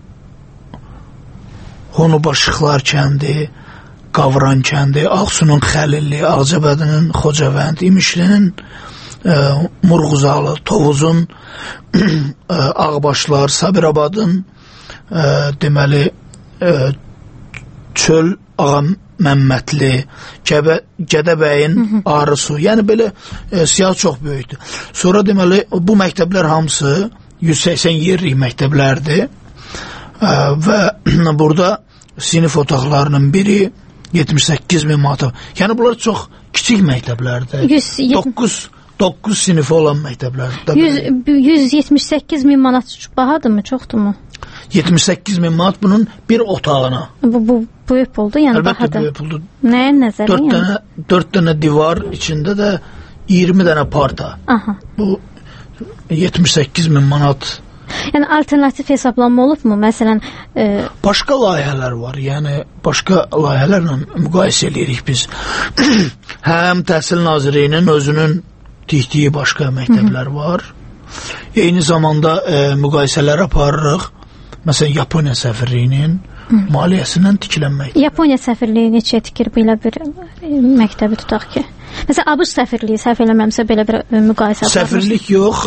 Honubaşıqlar kəndi, Qavran kəndi, Ağsunun Xəlilli, Ağcabədinin Xocavənd, İmişlinin e, Murğuzalı, Tovuzun, e, Ağbaşlar, Sabirabadın, e, deməli e, Çöl Ağa Məmmədli, Gəbə, Gədəbəyin Arısu, yəni belə e, siyah çox böyükdür. Sonra deməli bu məktəblər hamısı yüz səksən yerlik məktəblərdir e, və burada sinif otaqlarının biri yetmiş səkkiz min manat. Yəni bunlar çox kiçik məktəblərdir. doqquz sinifi olan məktəblərdir. yüz yetmiş səkkiz min manat bahadır mı, çoxdur mu? yetmiş səkkiz min manat bunun bir otağına. Bu, bu böyük oldu, yəni Əlbəttə bahadır. böyük oldu. Nəyə nəzərə? dörd dənə, dörd dənə divar, içində də iyirmi dənə parta. Aha. Bu yetmiş səkkiz min manat. Yəni alternativ hesablanma olubmu? Məsələn, e... başqa layihələr var. Yəni başqa layihələrlə müqayisə edirik biz. Həm Təhsil Nazirliyinin özünün tikdiyi başqa məktəblər var. Eyni zamanda e, müqayisələr aparırıq. Məsələn, Yaponiya səfirliyinin maliyyəsindən tikilən məktəb. Yaponiya səfirliyi neçə tikir belə bir məktəbi tutaq ki? Məsələn, ABŞ səfirliyi səhv eləməmsə belə bir müqayisə aparır. Səfirlik yox,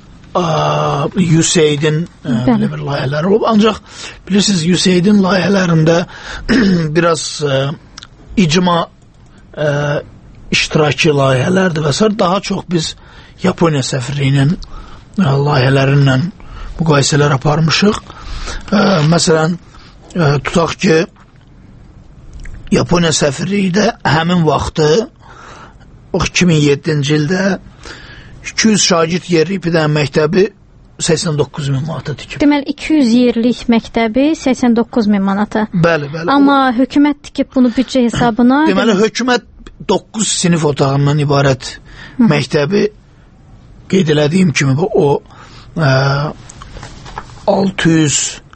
U S A I D-in belə bir layihələri olub. Ancaq bilirsiniz, U S A I D-in layihələrində biraz ə, icma ə, iştiraki layihələrdir və sonra daha çox biz Yaponiya səfirliyinin ə, layihələrinlə müqayisələr aparmışıq. Ə, məsələn, ə, tutaq ki, Yaponiya səfirliyi də həmin vaxtı iki min yeddinci ildə iki yüz şagird yerli bir dənə məktəbi səksən doqquz min manata tikib. Deməli iki yüz yerlik məktəbi səksən doqquz min manata. Bəli, bəli. Amma o... hökumət tikib bunu büdcə hesabına. Deməli hökumət doqquz sinif otağından ibarət Hı. məktəbi qeyd elədiyim kimi bu o ə, altı yüz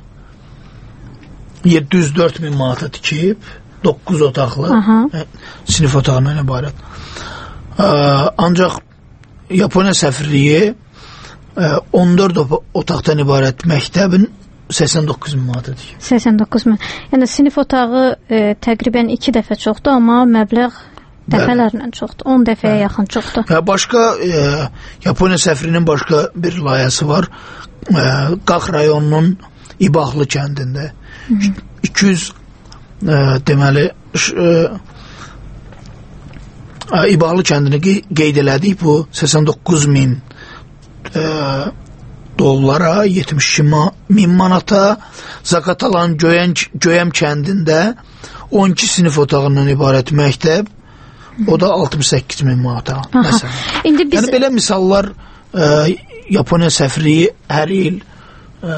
yeddi yüz dörd min manata tikib doqquz otaqlı ə, sinif otağından ibarət. Ə, ancaq Yaponiya səfirliyi on dörd otaqdan ibarət məktəbin səksən doqquz min manata tikib. səksən doqquz min. Yəni sinif otağı e, təqribən iki dəfə çoxdur, amma məbləğ dəfələrlə çoxdur. on dəfəyə yaxın çoxdur. Ya başqa e, Yaponiya səfirliyinin başqa bir layihəsi var. E, Qax rayonunun İbaxlı kəndində Hı. iki yüz e, deməli e, İbaxlı kəndini qeyd elədik. Bu səksən doqquz min e, dollara, yetmiş iki min manata. Zakatalan Göyəm, Göyəm kəndində on iki sinif otağından ibarət məktəb, o da altmış səkkiz min manata. İndi biz... Yəni belə misallar e, Yaponiya səfirliyi hər il e,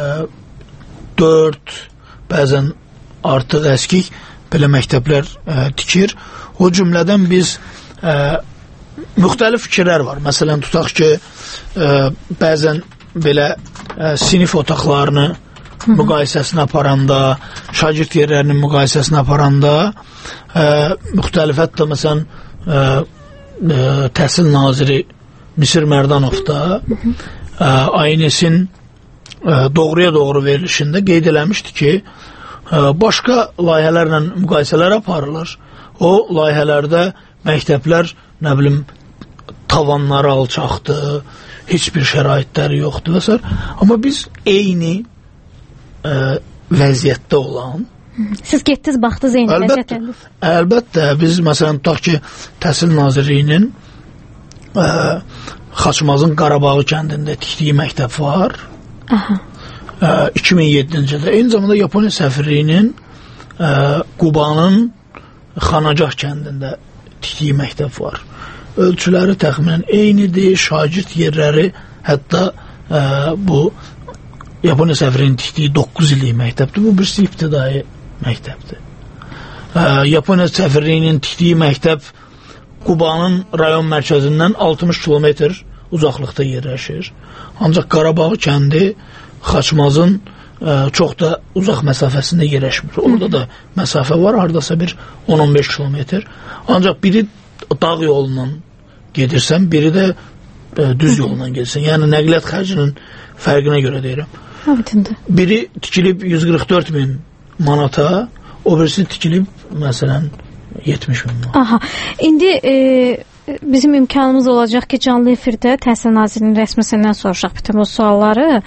dörd, bəzən artıq əskik belə məktəblər e, tikir. O cümlədən biz Ə, müxtəlif fikirlər var. Məsələn, tutaq ki, ə, bəzən belə ə, sinif otaqlarını Hı -hı. müqayisəsini aparanda, şagird yerlərinin müqayisəsini aparanda ə, müxtəlif, hətta məsələn ə, ə, Təhsil Naziri Misir Mərdanov da A Y N S-in doğruya doğru verilişində qeyd eləmişdi ki, ə, başqa layihələrlə müqayisələr aparılır. O layihələrdə məktəblər, nə bilim, tavanları alçaqdır, heç bir şəraitləri yoxdur və s. Amma biz eyni ə, vəziyyətdə olan... Siz getdiniz, baxdınız eyni əlbəttə, vəziyyətdə? Əlbəttə, biz məsələn, tutaq ki, Təhsil Nazirliyinin ə, Xaçmazın Qarabağı kəndində tikdiyi məktəb var. Aha. Ə, iki min yeddinci ildə. Eyni zamanda Yaponiya səfirliyinin ə, Qubanın Xanacaq kəndində tikdiyi məktəb var. Ölçüləri təxminən eynidir, şagird yerləri, hətta ə, bu Yaponiya səfirliyinin tikdiyi doqquz illik məktəbdir. Bu birisi ibtidai məktəbdir. Ə, Yaponiya səfirliyinin tikdiyi məktəb Qubanın rayon mərkəzindən altmış kilometr uzaqlıqda yerləşir. Ancaq Qarabağı kəndi Xaçmazın ə, çox da uzaq məsafəsində yerləşmir. Orada da məsafə var, hardasa bir on on beş kilometr. Ancaq biri dağ yolundan gedirsən, biri də ə, düz yolundan gedirsən. Yəni nəqliyyat xərcinin fərqinə görə deyirəm. Biri tikilib yüz qırx dörd min manata, o birisi tikilib məsələn yetmiş min manata. Aha. İndi e, bizim imkanımız olacaq ki, canlı efirdə Təhsil Nazirinin rəsmisindən soruşaq bütün bu sualları.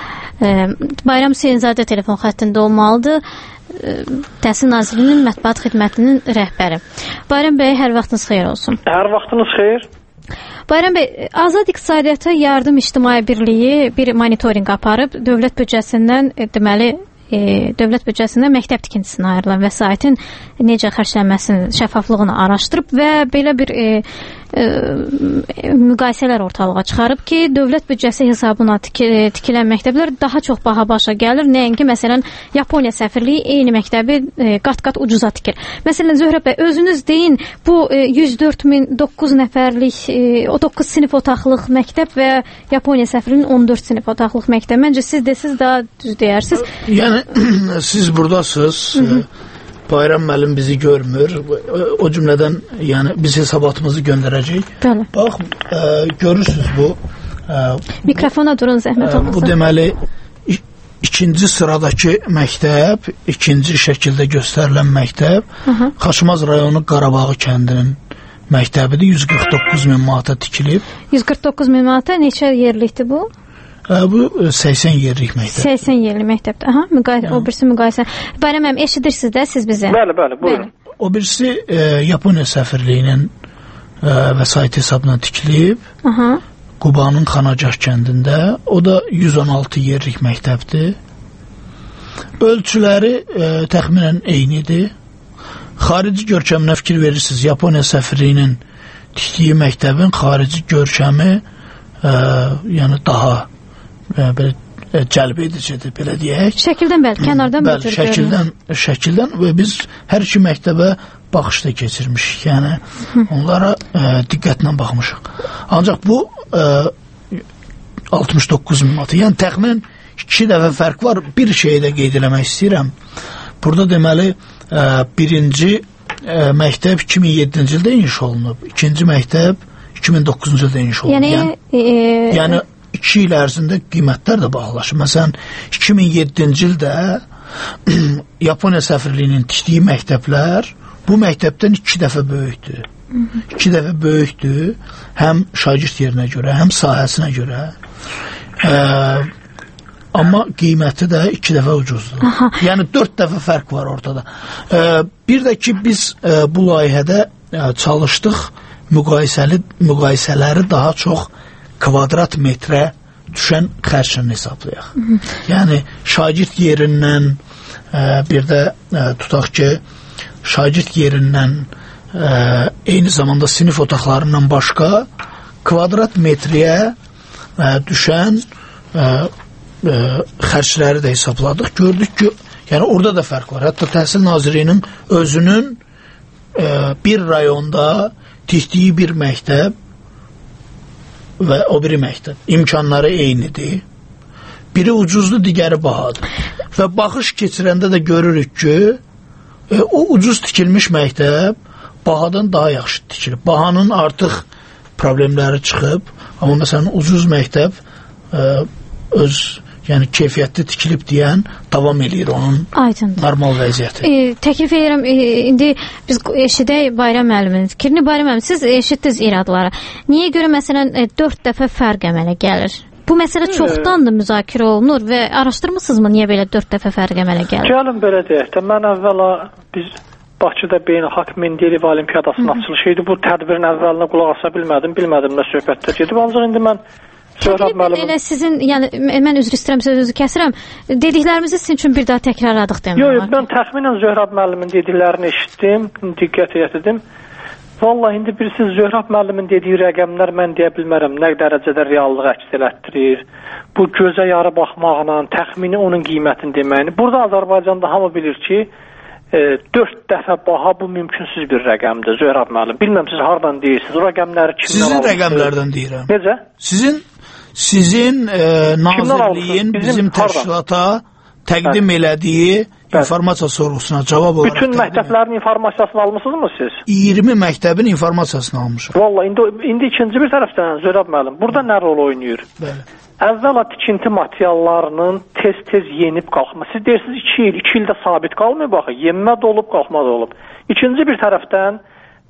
Bayram Hüseynzadə telefon xəttində olmalıdır. Təhsil Nazirinin Mətbuat Xidmətinin rəhbəri. Bayram bəy, hər vaxtınız xeyir olsun. Hər vaxtınız xeyir. Bayram bəy, Azad İqtisadiyyata Yardım İctimai Birliyi bir monitorinq aparıb, dövlət büdcəsindən deməli E, dövlət büdcəsində məktəb tikintisinə ayrılan vəsaitin necə xərclənməsinin şəffaflığını araşdırıb və belə bir e, e, müqayisələr ortalığa çıxarıb ki, dövlət büdcəsi hesabına tiki, tikilən məktəblər daha çox baha başa gəlir. Nəinki, məsələn, Yaponiya səfirliyi eyni məktəbi e, qat-qat ucuza tikir. Məsələn, Zöhrə bəy, özünüz deyin, bu e, yüz dörd min doqquz nəfərlik, e, o doqquz sinif otaqlıq məktəb və Yaponiya səfirliyinin on dörd sinif otaqlıq məktəb. Məncə siz desiniz, daha düz deyərsiniz. Yəni siz buradasınız. Hı -hı. Bayram müəllim bizi görmür. O cümlədən yəni biz hesabatımızı göndərəcəyik. Bəli. Bax, e, görürsüz bu. E, Mikrofona durun, zəhmət olmasa. Bu deməli ikinci sıradakı məktəb, ikinci şəkildə göstərilən məktəb Hı -hı. Xaçmaz rayonu Qarabağı kəndinin məktəbidir. yüz qırx doqquz min manata tikilib. yüz qırx doqquz min manata neçə yerlikdir bu? Bu səksən yerlik məktəb. səksən yerlik məktəbdir. Aha, müqayisə, o birisi müqayisə. Bayram müəllim, eşidirsiniz də siz bizi? Bəli, bəli, buyurun. O birisi e, Yaponiya səfirliyinin e, vəsait hesabına tikilib. Aha. Qubanın Xanagah kəndində. O da yüz on altı yerlik məktəbdir. Ölçüləri e, təxminən eynidir. Xarici görkəminə fikir verirsiniz. Yaponiya səfirliyinin tikdiyi məktəbin xarici görkəmi e, yəni daha belə e, cəlb edicidir, belə deyək. Şəkildən bəli, kənardan bəli, bəli şəkildən, şəkildən və biz hər iki məktəbə baxışda keçirmişik. Yəni Hı. onlara e, diqqətlə baxmışıq. Ancaq bu e, altmış doqquz min manat. Yəni təxminən iki dəfə fərq var. Bir şeyi də qeyd eləmək istəyirəm. Burada deməli e, birinci e, məktəb iki min yeddinci ildə inşa olunub. İkinci məktəb iki min doqquzuncu ildə inşa olunub. Yəni, yəni, e, yəni iki il ərzində qiymətlər də bağlaşır. Məsələn, iki min yeddinci ildə Yaponiya səfirliyinin tikdiyi məktəblər bu məktəbdən iki dəfə böyükdür. İki dəfə böyükdür. Həm şagird yerinə görə, həm sahəsinə görə. E, amma qiyməti də iki dəfə ucuzdur. Aha. Yəni dörd dəfə fərq var ortada. E, bir də ki, biz e, bu layihədə e, çalışdıq müqayisəli, müqayisələri daha çox kvadrat metrə düşən xərcini hesablayaq. Hı -hı. Yəni şagird yerindən e, bir də e, tutaq ki, şagird yerindən e, eyni zamanda sinif otaqlarından başqa kvadrat metriyə e, düşən e, e, xərcləri də hesabladıq. Gördük ki, yəni orada da fərq var. Hətta Təhsil Nazirliyinin özünün e, bir rayonda tikdiyi bir məktəb və o biri məktəb imkanları eynidir. Biri ucuzdur, digəri bahadır. Və baxış keçirəndə də görürük ki, e, o ucuz tikilmiş məktəb bahadan daha yaxşı tikilib. Bahanın artıq problemləri çıxıb, amma məsələn ucuz məktəb e, öz yəni keyfiyyətli tikilib deyən davam eləyir onun Aydındır. normal vəziyyəti. E, təklif edirəm, e, indi biz eşidək Bayram müəllimin fikrini. Bayram müəllim, siz eşitdiniz iradları. Niyə görə məsələn e, dörd dəfə fərq əmələ gəlir? Bu məsələ çoxdandır müzakirə olunur və araşdırmısınızmı niyə belə dörd dəfə fərq əmələ gəlir? Gəlin belə deyək də, mən əvvəla biz Bakıda Beynəlxalq Mendeleyev Olimpiyadasının açılışı idi. Bu tədbirin əvvəlinə qulaq asa bilmədim, bilmədim nə söhbətdə gedib. Ancaq indi mən Təqribən elə sizin, yəni mən üzr istəyirəm, sözünüzü kəsirəm. Dediklərimizi sizin üçün bir daha təkrarladıq demək. Yox, yox, mən təxminən Zöhrab müəllimin dediklərini eşitdim, diqqət yetirdim. Vallahi indi bilirsiniz, Zöhrab müəllimin dediyi rəqəmlər mən deyə bilmərəm nə dərəcədə reallıq əks elətdirir. Bu gözə yarı baxmaqla, təxmini onun qiymətini deməyini. Burada Azərbaycanda hamı bilir ki, e, dörd dəfə baha bu mümkünsüz bir rəqəmdir Zöhrab müəllim. Bilməm siz hardan deyirsiniz, o rəqəmləri kimdən Sizin almışsınız? Rəqəmlərdən deyirəm. Necə? Sizin Sizin e, nazirliyin bizim təşkilata təqdim Bəli. elədiyi Bəli. informasiya sorğusuna cavab olaraq bütün məktəblərin informasiyasını almısınızmı siz? iyirmi məktəbin informasiyasını almışıq. Vallahi indi indi ikinci bir tərəfdən Zöhrab müəllim, burada nə rol oynayır? Bəli. Əvvəla tikinti materiallarının tez-tez yenib qalxması. Siz deyirsiniz iki il, iki ildə sabit qalmıyor baxı, yenmə də olub, qalxma da olub. İkinci bir tərəfdən bu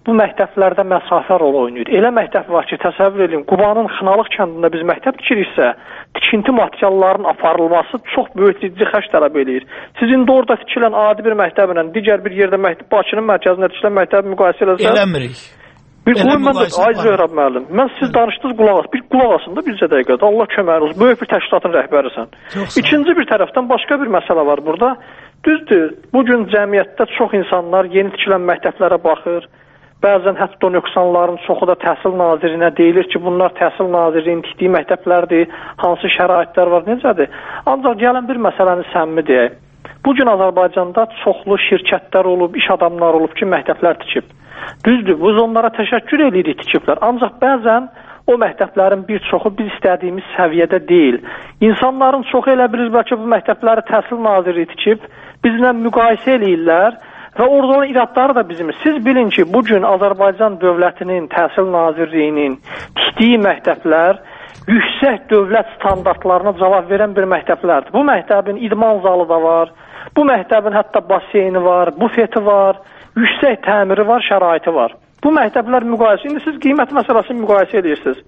bu məktəblərdə məsafə rol oynayır. Elə məktəb var ki, təsəvvür edin, Qubanın Xınalıq kəndində biz məktəb tikiriksə, tikinti materiallarının aparılması çox böyük ciddi xərc tələb eləyir. Siz indi orada tikilən adi bir məktəblə digər bir yerdə məktəb, Bakının mərkəzində tikilən məktəbi müqayisə eləsəz, eləmirik. Bir qoy mən də, ay Zöhrab müəllim, mən siz danışdınız qulaq as, bir qulaq asın da bircə dəqiqədə, Allah köməyiniz olsun, böyük bir təşkilatın rəhbərisən. İkinci bir tərəfdən başqa bir məsələ var burada. Düzdür, bugün cəmiyyətdə çox insanlar yeni tikilən məktəblərə baxır. Bəzən hətta nöqsanların çoxu da Təhsil Nazirinə deyilir ki, bunlar Təhsil Nazirliyinin tikdiyi məktəblərdir, hansı şəraitlər var, necədir? Ancaq gəlin bir məsələni səmimi deyək. Bugün Azərbaycanda çoxlu şirkətlər olub, iş adamları olub ki, məktəblər tikib. Düzdür, biz onlara təşəkkür edirik tikiblər. Ancaq bəzən o məktəblərin bir çoxu biz istədiyimiz səviyyədə deyil. İnsanların çoxu elə bilir bəlkə bu məktəbləri Təhsil Nazirliyi tikib, bizlə müqayisə eləyirlər və orada olan iradları da bizim. Siz bilin ki, bugün Azərbaycan dövlətinin, Təhsil Nazirliyinin tikdiyi məktəblər yüksək dövlət standartlarına cavab verən bir məktəblərdir. Bu məktəbin idman zalı da var, bu məktəbin hətta baseyni var, bufeti var, yüksək təmiri var, şəraiti var. Bu məktəblər müqayisə, indi siz qiymət məsələsini müqayisə edirsiniz.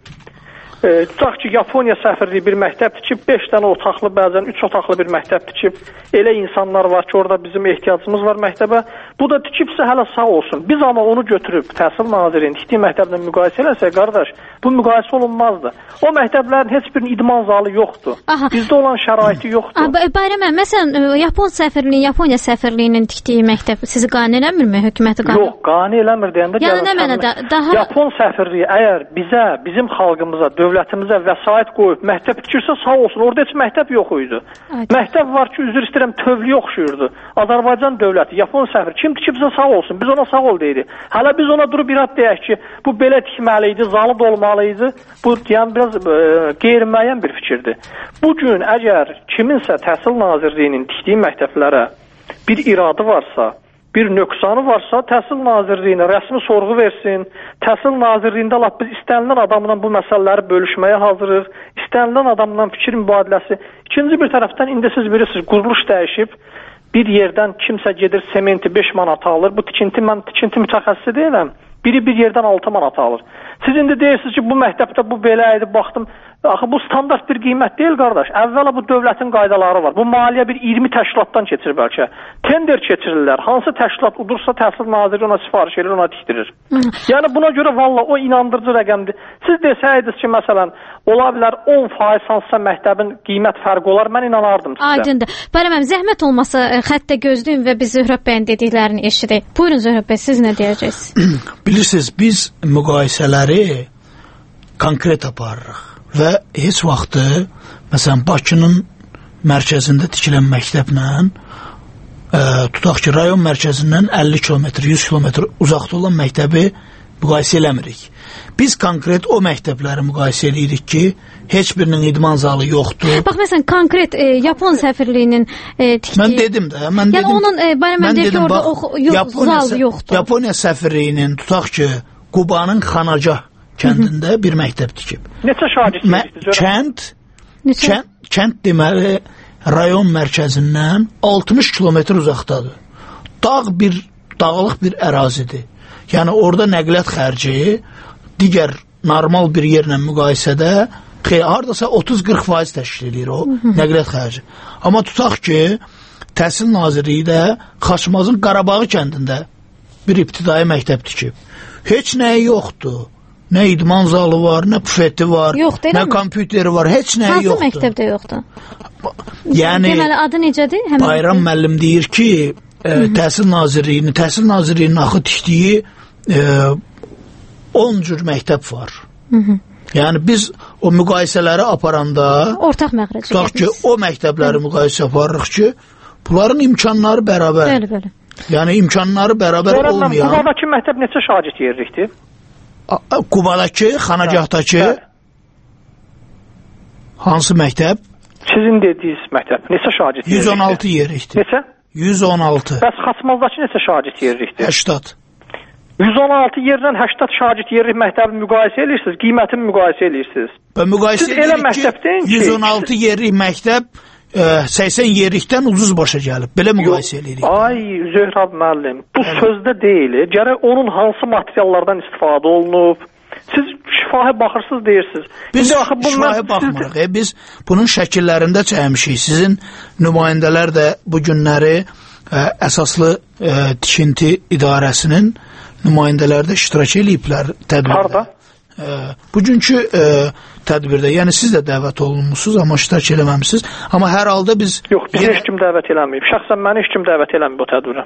E, tutaq ki, Yaponiya səfirliyi bir məktəb tikib, beş dənə otaqlı, bəzən üç otaqlı bir məktəb tikib. Elə insanlar var ki, orada bizim ehtiyacımız var məktəbə. Bu da tikibsə hələ sağ olsun. Biz amma onu götürüb Təhsil Nazirinin tikdiyi məktəblə müqayisə eləsək, qardaş, bu müqayisə olunmazdı. O məktəblərin heç birinin idman zalı yoxdur. Aha. Bizdə olan şəraiti yoxdur. Aha, Bayram müəllim, məsələn, Yapon səfirliyi, Yaponiya səfirliyinin tikdiyi məktəb sizi qane eləmirmi? Hökuməti qane? Yox, qane eləmir deyəndə yəni nə mənada daha Yapon səfirliyi əgər bizə, bizim xalqımıza, dövlətimizə vəsait qoyub məktəb tikirsə sağ olsun. Orada heç məktəb yox idi. Aynen. Məktəb var ki, üzr istəyirəm, tövliyə oxşuyurdu. Azərbaycan dövləti, Yapon səfir kim tikibsə sağ olsun. Biz ona sağ ol deyirik. Hələ biz ona durub irad deyək ki, bu belə tikməli idi, zalı dolmalı idi. Bu yəni biraz e, qeyri-müəyyən bir fikirdir. Bu gün əgər kiminsə Təhsil Nazirliyinin tikdiyi məktəblərə bir iradı varsa, bir nöqsanı varsa, Təhsil Nazirliyinə rəsmi sorğu versin. Təhsil Nazirliyində lap biz istənilən adamla bu məsələləri bölüşməyə hazırıq. İstənilən adamla fikir mübadiləsi. İkinci bir tərəfdən indi siz bilirsiniz, quruluş dəyişib. Bir yerdən kimsə gedir sementi beş manata alır. Bu tikinti, mən tikinti mütəxəssisi deyiləm. Biri bir yerdən altı manata alır. Siz indi deyirsiniz ki, bu məktəbdə bu belə idi, baxdım. Axı bu standart bir qiymət deyil, qardaş. Əvvəla bu dövlətin qaydaları var. Bu maliyyə bir iyirmi təşkilatdan keçir bəlkə. Tender keçirirlər. Hansı təşkilat udursa Təhsil Naziri ona sifariş edir, ona tikdirir. Hı. Yəni buna görə valla o inandırıcı rəqəmdir. Siz desəydiniz ki, məsələn, ola bilər on faiz hansısa məktəbin qiymət fərqi olar, mən inanardım sizə. Aydındır. Bayram, zəhmət olmasa xəttə gözləyin və biz Zöhrab bəyin dediklərini eşidək. Buyurun Zöhrab bəy, siz nə deyəcəksiniz? Bilirsiniz, biz müqayisələri konkret aparırıq. Və heç vaxtı, məsələn, Bakının mərkəzində tikilən məktəblə, ə, tutaq ki, rayon mərkəzindən əlli kilometr, yüz kilometr uzaqda olan məktəbi müqayisə eləmirik. Biz konkret o məktəbləri müqayisə edirik ki, heç birinin idman zalı yoxdur. Bax, məsələn, konkret e, Yapon səfirliyinin e, tikdiyi... Mən dedim də, mən yəni dedim... onun, e, bayram, mən deyək ki, orada bax, o, yox, Yaponiya, zal yoxdur. Yaponiya səfirliyinin, tutaq ki, Qubanın Xanacah kəndində bir məktəb tikib. Neçə şagird Mə kənd, kənd, kənd deməli rayon mərkəzindən altmış kilometr uzaqdadır. Dağ bir, dağlıq bir ərazidir. Yəni orada nəqliyyat xərci digər normal bir yerlə müqayisədə xeyr, hardasa otuz qırx faiz təşkil edir o nəqliyyat xərci. Amma tutaq ki, Təhsil Nazirliyi də Xaçmazın Qarabağı kəndində bir ibtidai məktəb tikib. Heç nəyi yoxdur. Nə idman zalı var, nə bufeti var, yox, nə kompüteri var, heç nəyi hansı yoxdur. Hansı məktəbdə yoxdur? Yəni, deməli, adı necədir? Həmən Bayram müəllim deyir ki, e, Təhsil Nazirliyinin, Təhsil Nazirliyinin axı tikdiyi e, on cür məktəb var. Hı -hı. Yəni, biz o müqayisələri aparanda, ortaq məxrəcə tutaq ki, o məktəbləri müqayisə aparırıq ki, bunların imkanları bərabər. Bəli, bəli. Yəni, imkanları bərabər Bayram, olmayan... Qubadakı məktəb neçə şagird yerlikdir? Qubadakı, Xanacaqdakı hansı məktəb? Sizin dediyiniz məktəb neçə şagird yerlikdir? yüz on altı yerlikdir. Neçə? yüz on altı. Bəs Xaçmazdakı neçə şagird yerlikdir? səksən. yüz on altı yerdən səksən şagird yerlik məktəbi müqayisə edirsiniz, qiymətini müqayisə edirsiniz. Və müqayisə edirik ki, yüz on altı yerlik məktəb səksən yerlikdən ucuz başa gəlib. Belə müqayisə edirik. Ay Zöhrab müəllim, bu Hələ. sözdə deyil. Gərək onun hansı materiallardan istifadə olunub. Siz şifahi baxırsınız deyirsiniz. Biz şifahi baxmırıq. Siz... Biz bunun şəkillərində çəkmişik. Sizin nümayəndələr də bu günləri ə, əsaslı ə, tikinti idarəsinin nümayəndələri də iştirak ediblər tədbirdə. Harada? Ə, bugünkü ə, tədbirdə, yəni siz də dəvət olunmusunuz, amma iştirak eləməmisiniz. Amma hər halda biz... Yox, biz yenə... heç kim dəvət eləməyib. Şəxsən məni heç kim dəvət eləməyib bu tədbirə.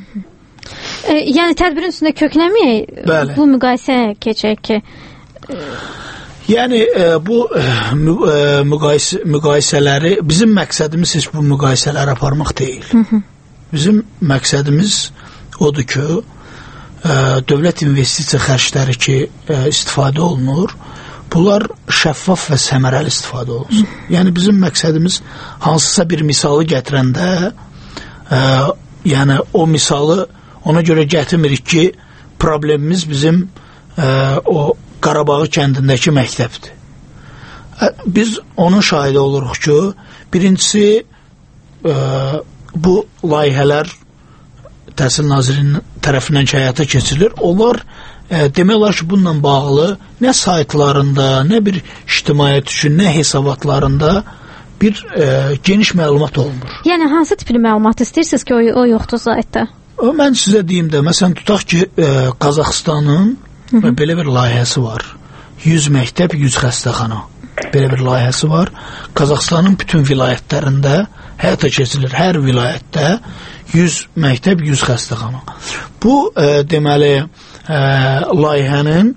E, yəni tədbirin üstündə kökləməyək, bu müqayisəyə keçək ki... E... Yəni e, bu e, müqayisə, müqayisələri, bizim məqsədimiz heç bu müqayisələri aparmaq deyil. Hı -hı. Bizim məqsədimiz odur ki, e, dövlət investisiya xərcləri ki e, istifadə olunur, bunlar şəffaf və səmərəli istifadə olunsun. Hı. Yəni bizim məqsədimiz hansısa bir misalı gətirəndə e, yəni o misalı ona görə gətirmirik ki, problemimiz bizim e, o Qarabağı kəndindəki məktəbdir. E, biz onun şahidi oluruq ki, birincisi e, bu layihələr Təhsil Nazirinin tərəfindən ki, həyata keçirilir. Onlar e, demək olar ki, bununla bağlı nə saytlarında, nə bir ictimaiyyət üçün, nə hesabatlarında bir e, geniş məlumat olunur. Yəni hansı tipli məlumat istəyirsiniz ki, o, o yoxdur saytda? O, mən sizə deyim də, məsələn, tutaq ki, e, Qazaxıstanın Hı -hı. belə bir layihəsi var. yüz məktəb, yüz xəstəxana. Belə bir layihəsi var. Qazaxıstanın bütün vilayətlərində həyata keçirilir. Hər vilayətdə yüz məktəb, yüz xəstəxana. Bu, e, deməli, e, layihənin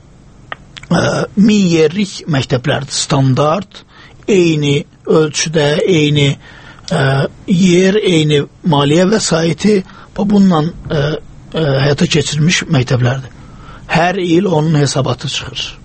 e, min yerlik məktəblərdir. Standart, eyni ölçüdə, eyni e, yer, eyni maliyyə vəsaiti bununla e, e, həyata keçirilmiş məktəblərdir. Hər il onun hesabatı çıxır.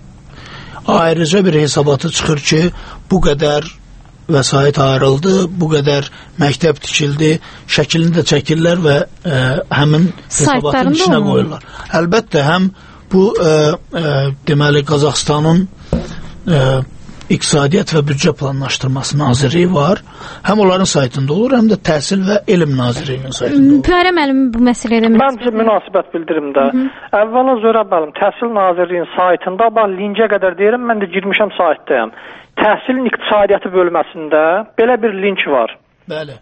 Ayrıca bir hesabatı çıxır ki, bu qədər vəsait ayrıldı, bu qədər məktəb tikildi, şəklini də çəkirlər və e, həmin hesabatın içinə qoyurlar. Əlbəttə, həm bu e, e, deməli Qazaxıstanın e, İqtisadiyyat və Büdcə Planlaşdırması Nazirliyi var. Həm onların saytında olur, həm də Təhsil və Elm Nazirliyinin saytında olur. Püərə müəllim bu məsələdə Məncə münasibət bildirim də. Əvvəla Zöhrab müəllim, Təhsil Nazirliyinin saytında, bax linkə qədər deyirəm, mən də girmişəm saytdayım. Təhsilin iqtisadiyyatı bölməsində belə bir link var. Bəli.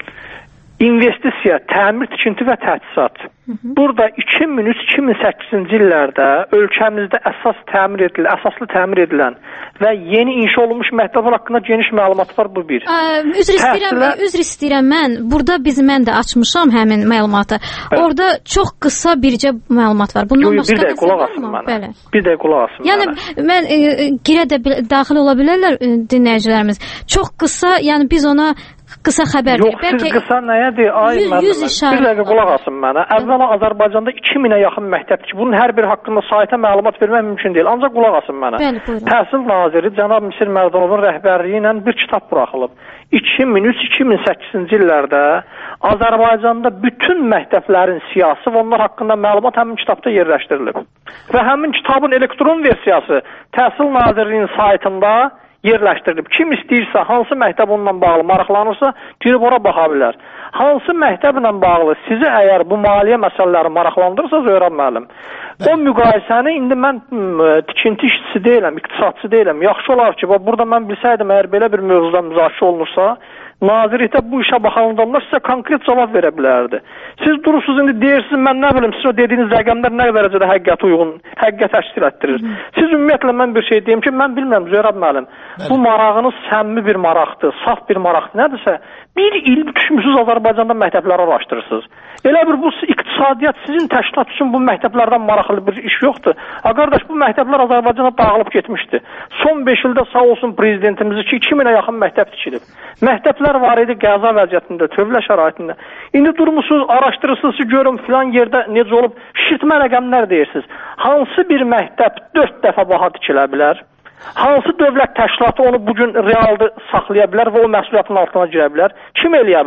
İnvestisiya, təmir, tikinti və təhsisat. Burada iki min üç iki min səkkizinci illərdə ölkəmizdə əsas təmir edilən, əsaslı təmir edilən və yeni inşa olunmuş məktəblər haqqında geniş məlumat var, bu bir. Ə, üzr istəyirəm, Təhsilə... üzr istəyirəm mən. Burada biz mən də açmışam həmin məlumatı. Evet. Orada çox qısa bircə məlumat var. Bundan Yo, başqa bir dəqiqə qulaq asın mənə. Bəli. Bir dəqiqə qulaq asın yəni, mənə. Yəni mən e, girə də daxil ola bilərlər e, dinləyicilərimiz. Çox qısa, yəni biz ona qısa xəbər Yox, siz Bəlkə qısa nəyədir? Ay yüz, yüz bir dəqiqə qulaq asın mənə. Əvvəla Azərbaycanda iki minə yaxın məktəbdir ki, bunun hər biri haqqında sayta məlumat vermək mümkün deyil. Ancaq qulaq asın mənə. Bəli, buyurun. Təhsil Naziri cənab Misir Mərdanovun rəhbərliyi ilə bir kitab buraxılıb. iki min üç iki min səkkizinci illərdə Azərbaycanda bütün məktəblərin siyasi və onlar haqqında məlumat həmin kitabda yerləşdirilib. Və həmin kitabın elektron versiyası Təhsil Nazirliyinin saytında yerləşdirilib. Kim istəyirsə, hansı məktəb onunla bağlı maraqlanırsa, girib ora baxa bilər. Hansı məktəblə bağlı sizi əgər bu maliyyə məsələləri maraqlandırırsa, Zöhrab müəllim, o müqayisəni indi mən tikinti işçisi deyiləm, iqtisadçı deyiləm. Yaxşı olar ki, burada mən bilsəydim, əgər belə bir mövzuda müzakirə olunursa, nazirlikdə bu işə baxan adamlar sizə konkret cavab verə bilərdi. Siz durursunuz indi deyirsiniz, mən nə bilim, siz o dediyiniz rəqəmlər nə dərəcədə həqiqət uyğun, həqiqət təşkil etdirir. Hı -hı. Siz ümumiyyətlə mən bir şey deyim ki, mən bilmirəm Zöhrab müəllim, bu marağınız səmimi bir maraqdır, saf bir maraqdır, nədirsə, bir il düşmüsünüz Azərbaycanda məktəbləri araşdırırsınız. Elə bir bu iqtisadiyyat sizin təşkilat üçün bu məktəblərdən maraqlı bir iş yoxdur. Ha qardaş, bu məktəblər Azərbaycana dağılıb getmişdi. Son beş ildə sağ olsun prezidentimiz ki, iki minə yaxın məktəb tikilib. Məktəblər var idi qəza vəziyyətində, tövlə şəraitində. İndi durmusunuz, araşdırırsınız ki, görün filan yerdə necə olub, şişirtmə rəqəmlər deyirsiniz. Hansı bir məktəb dörd dəfə baha tikilə bilər? Hansı dövlət təşkilatı onu bugün realda saxlaya bilər və o məsuliyyətin altına girə bilər? Kim eləyə bilər?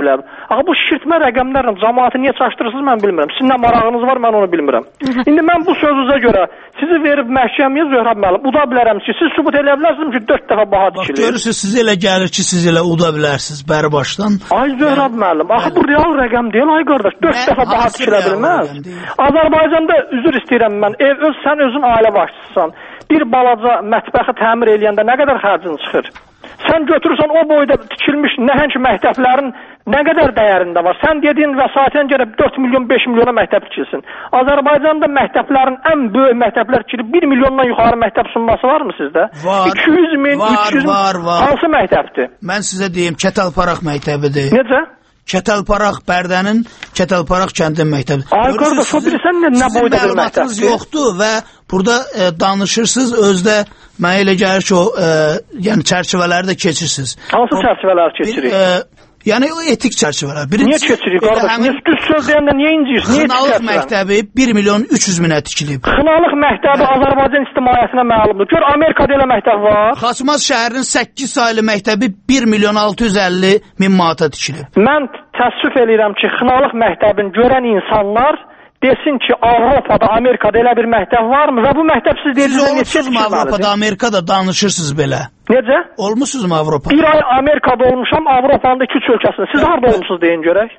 Axı bu şişirtmə rəqəmlərlə cəmaatı niyə çaşdırırsınız mən bilmirəm. Sizin nə marağınız var, mən onu bilmirəm. İndi mən bu sözünüzə görə sizi verib məhkəməyə Zöhrəb müəllim uda bilərəm ki, siz sübut eləyə bilərsiniz ki, dörd dəfə baha dikilir. Görürsünüz, siz elə gəlir ki, siz elə uda bilərsiniz bəri başdan. Ay Zöhrəb müəllim, axı bu real rəqəm deyil, ay qardaş, dörd dəfə baha dikilə bilməz. Azərbaycanda üzr istəyirəm mən, ev, öz, sən özün ailə başçısısan. Bir balaca mətbəxi təmir eləyəndə nə qədər xərcin çıxır? Sən götürürsən o boyda tikilmiş nəhəng məktəblərin nə qədər dəyərində var? Sən dediyin vəsaitən görə dörd milyon, beş milyona məktəb tikilsin. Azərbaycanda məktəblərin ən böyük məktəblər tikilib bir milyondan yuxarı məktəb sunması varmı sizdə? Var. iki yüz min, var, üç yüz min. Var, var. Hansı məktəbdir? Mən sizə deyim, Kətəlparaq məktəbidir. Necə? Kətəlparaq Bərdənin Kətəlparaq kəndin məktəbi. Ay qardaş, o bilirsən nə, nə boyda bir məktəbdir? Yoxdur və burada e, danışırsınız, özdə mənə elə gəlir ki, o e, yəni çərçivələri də keçirsiniz. Hansı çərçivələri keçirik? Bir, e, yəni o etik çərçivələr. Niyə keçirik qardaş? Niyə düz söz deyəndə niyə inciyirsən? Niyə Xınalıq məktəbi bir milyon üç yüz minə tikilib. Xınalıq məktəbi Azərbaycan ictimaiyyətinə məlumdur. Gör, Amerikada elə məktəb var. Xaçmaz şəhərinin səkkiz saylı məktəbi bir milyon altı yüz əlli min manata tikilib. Mən təəssüf eləyirəm ki, Xınalıq məktəbini görən insanlar desin ki, Avropada, Amerikada elə bir məktəb varmı və bu məktəb siz deyirsiniz, neçə tikilməlidir? Avropada, Amerikada danışırsınız belə. Necə? Olmuşsunuz mu Avropada? Bir ay Amerikada olmuşam, Avropanın iki üç ölkəsində. Siz harada olmuşsunuz deyin görək?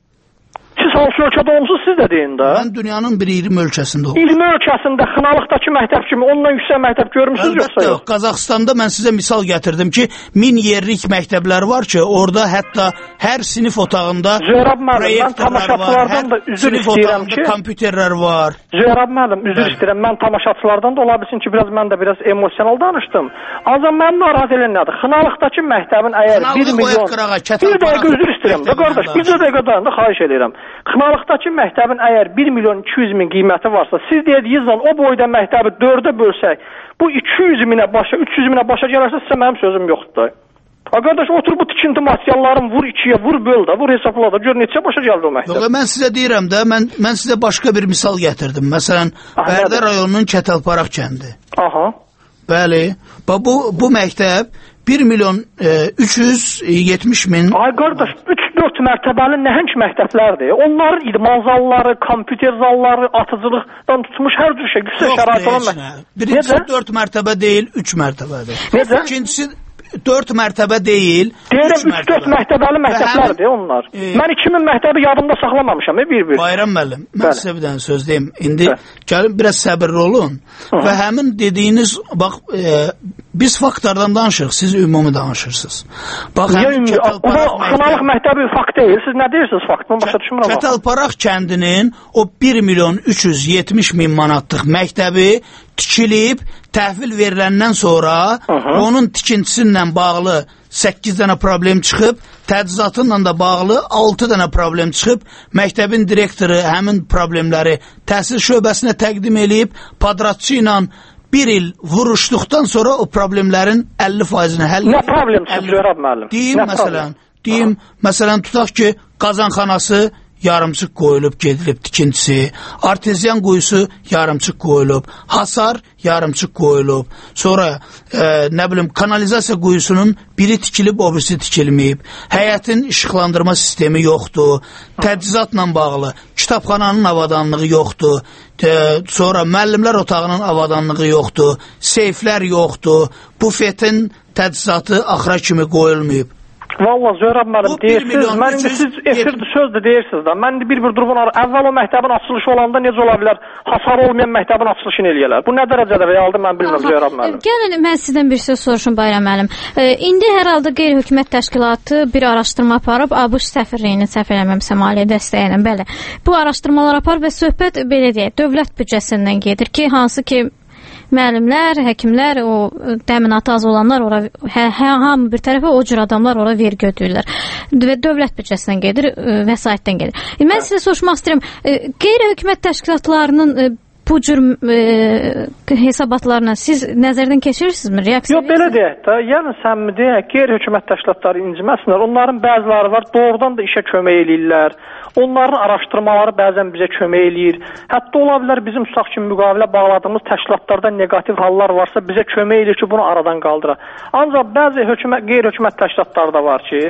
Siz hansı ölkədə olmuşsunuz, siz də deyin də. Mən dünyanın bir iyirmi ölkəsində olmuşum. iyirmi ölkəsində Xınalıqdakı məktəb kimi ondan yüksək məktəb görmüsünüz yoxsa yox? Qazaxıstanda mən sizə misal gətirdim ki, min yerlik məktəblər var ki, orada hətta hər sinif otağında Zöhrəb müəllim, mən tamaşaçılardan da üzr istəyirəm ki, kompüterlər var. Zöhrəb müəllim, üzr istəyirəm, mən tamaşaçılardan da ola bilsin ki, biraz mən də biraz emosional danışdım. Ancaq mənim narahat eləyən nədir? Xınalıqdakı məktəbin əgər bir milyon... Bir dəqiqə üzr istəyirəm də qardaş, bir dəqiqə dayan da xahiş eləyirəm. Xınalıqdakı məktəbin əgər bir milyon iki yüz min qiyməti varsa, siz dediyinizlə o boyda məktəbi dördə bölsək, bu iki yüz minə başa, üç yüz minə başa gələrsə, sizə mənim sözüm yoxdur. Ha qardaş, otur bu tikinti materiallarını vur ikiyə, vur böl da, vur hesabla da, gör neçə başa gəldi o məktəb. Yox, mən sizə deyirəm də, mən, mən sizə başqa bir misal gətirdim. Məsələn, Bərdə rayonunun Kətəlparaq kəndi. Aha. Bəli, bu, bu məktəb bir milyon üç yüz yetmiş min... Ay qardaş, üç dörd mərtəbəli nəhəng məktəblərdir. Onların idman zalları, kompüter zalları, atıcılıqdan tutmuş hər cür şey, yüksək şərait olan məktəb. Birincisi dörd mərtəbə deyil, üç mərtəbədir. Necə? İkincisi dörd mərtəbə deyil, deyirəm, üç dörd mərtəbəli məktəblərdir onlar. E, mən iki min məktəbi yadımda saxlamamışam, bir-bir. Bayram müəllim, mən Bəli. sizə bir dənə söz deyim. İndi Bəli. gəlin biraz səbirli olun. Hı. Və həmin dediyiniz, bax, e, biz faktlardan danışırıq, siz ümumi danışırsınız. Bax, həmin Kətəlparaq Xınalıq məktəbi fakt deyil, siz nə deyirsiniz fakt? Mən başa düşmürəm. Kətəlparaq kəndinin o bir milyon üç yüz yetmiş min manatlıq məktəbi tikilib, təhvil veriləndən sonra Aha. onun tikintisi ilə bağlı səkkiz dənə problem çıxıb, təcizatınla da bağlı altı dənə problem çıxıb, məktəbin direktoru həmin problemləri təhsil şöbəsinə təqdim eləyib, padratçı ilə bir il vuruşduqdan sonra o problemlərin əlli faizini həll edib. Nə problem çıxıb, Zöhrəb müəllim? Deyim, Nə məsələn, deyim, məsələn, tutaq ki, qazanxanası yarımçıq qoyulub, gedilib tikintisi, arteziyan quyusu yarımçıq qoyulub, hasar yarımçıq qoyulub, sonra e, nə bilim, kanalizasiya quyusunun biri tikilib, o birisi tikilməyib, həyətin işıqlandırma sistemi yoxdur, təcizatla bağlı, kitabxananın avadanlığı yoxdur, e, sonra müəllimlər otağının avadanlığı yoxdur, seyflər yoxdur, bufetin təcizatı axıra kimi qoyulmayıb. Valla Zöhrəb müəllim deyirsiniz, mən indi siz efirdə söz də deyirsiniz da, mən indi bir-bir durubun əvvəl o məktəbin açılışı olanda necə ola bilər, hasar olmayan məktəbin açılışını eləyələr. Bu nə dərəcədə realdır, mən bilmirəm Zöhrəb müəllim. Gəlin, mən sizdən bir söz soruşum Bayram müəllim. E, indi hər halda qeyri-hökumət təşkilatı bir araşdırma aparıb, ABŞ səfirliyinin səhv eləməmsə maliyyə dəstəyi ilə, bəli. Bu araşdırmalar aparıb və söhbət belə deyək, dövlət büdcəsindən gedir ki, hansı ki müəllimlər, həkimlər, o təminatı az olanlar ora hə, hə, hamı bir tərəfə o cür adamlar ora vergi ödəyirlər. Və dövlət büdcəsindən gedir, vəsaitdən gedir. E, mən sizə soruşmaq istəyirəm, e, qeyri-hökumət təşkilatlarının e, bu cür e, hesabatlarına siz nəzərdən keçirirsinizmi? Reaksiya Yox, belə deyək də, yəni səmimi deyək, qeyri-hökumət təşkilatları inciməsinlər. Onların bəziləri var, doğrudan da işə kömək eləyirlər. Onların araşdırmaları bəzən bizə kömək eləyir. Hətta ola bilər bizim tutaq kimi müqavilə bağladığımız təşkilatlarda negativ hallar varsa bizə kömək eləyir ki, bunu aradan qaldıra. Ancaq bəzi hökumət, qeyri-hökumət təşkilatları da var ki,